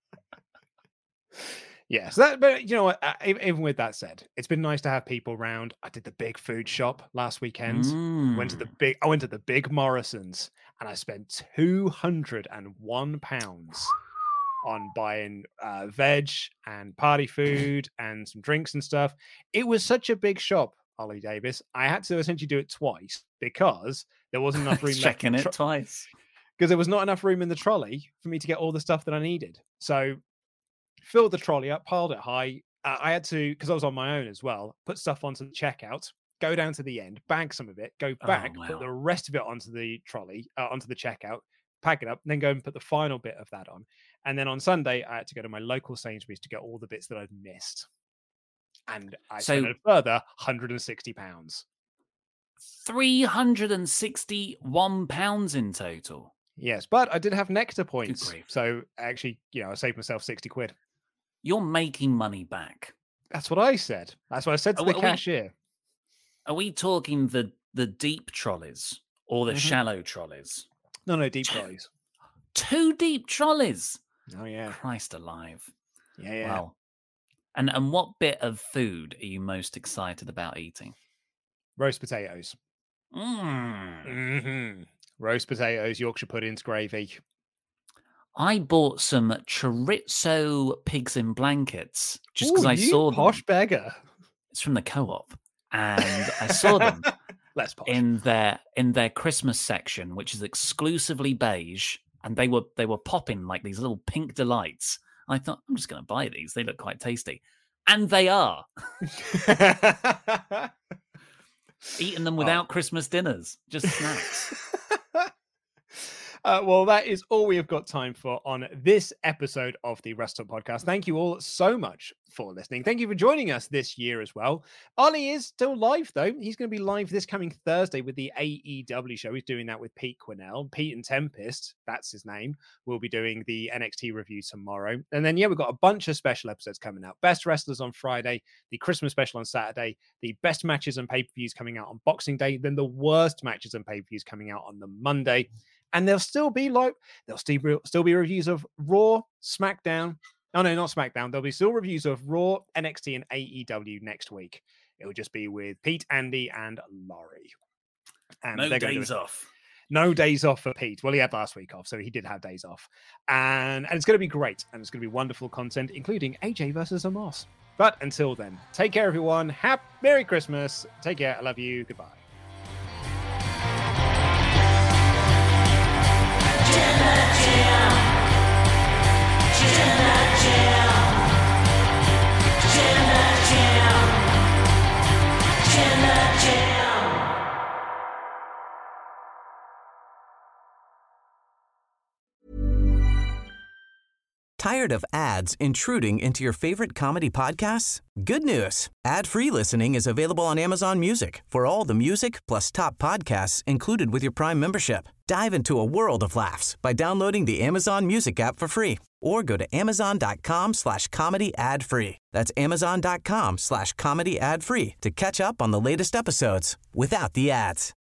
Yeah, so that, but you know what? uh, e- Even with that said, it's been nice to have people around. I did the big food shop last weekend. Went to the Mm. big. I went to the big Morrison's, and I spent two hundred and one pounds on buying uh, veg and party food and some drinks and stuff. It was such a big shop, Ollie Davis. I had to essentially do it twice because there wasn't enough room. Checking it twice. Because there was not enough room in the trolley for me to get all the stuff that I needed. So filled the trolley up, piled it high. Uh, I had to, because I was on my own as well, put stuff onto the checkout, go down to the end, bag some of it, go Oh, back, wow. put the rest of it onto the trolley, uh, onto the checkout, pack it up, and then go and put the final bit of that on. And then on Sunday, I had to go to my local Sainsbury's to get all the bits that I'd missed. And I So- spent a further one hundred and sixty pounds. three hundred sixty-one pounds in total. Yes, but I did have Nectar points. grief. So actually, you know, I saved myself sixty quid. You're making money back. That's what I said. That's what I said to Are the we- are we- cashier. Are we talking the the deep trolleys or the Mhm. shallow trolleys? No, no, deep trolleys. Two deep trolleys. Oh, yeah. Christ alive. Yeah, yeah. Wow. And and what bit of food are you most excited about eating? Roast potatoes. Mm. hmm Roast potatoes, Yorkshire puddings, gravy. I bought some chorizo pigs in blankets just because Ooh, I you saw posh them. beggar. It's from the co-op, and I saw them Less posh. in their in their Christmas section, which is exclusively beige, and they were they were popping like these little pink delights. I thought I'm just going to buy these; they look quite tasty, and they are. Eating them without oh. Christmas dinners, just snacks. Uh, well, that is all we have got time for on this episode of the Wrestle Talk Podcast. Thank you all so much for listening. Thank you for joining us this year as well. Ollie is still live, though. He's going to be live this coming Thursday with the A E W show. He's doing that with Pete Quinnell. Pete and Tempest, that's his name, will be doing the N X T review tomorrow. And then, yeah, we've got a bunch of special episodes coming out. Best Wrestlers on Friday, the Christmas special on Saturday, the best matches and pay-per-views coming out on Boxing Day, then the worst matches and pay-per-views coming out on the Monday. And there'll still be like there'll still be, still be reviews of Raw, SmackDown. Oh no, not SmackDown. There'll be still reviews of Raw, N X T, and A E W next week. It'll just be with Pete, Andy, and Laurie. And no days off. No days off for Pete. Well, he had last week off, so he did have days off. And, and it's going to be great. And it's going to be wonderful content, including A J versus Amos. But until then, take care, everyone. Happy Merry Christmas. Take care. I love you. Goodbye. Tired of ads intruding into your favorite comedy podcasts? Good news. Ad-free listening is available on Amazon Music for all the music plus top podcasts included with your Prime membership. Dive into a world of laughs by downloading the Amazon Music app for free or go to amazon.com slash comedy ad free. That's amazon.com slash comedy ad free to catch up on the latest episodes without the ads.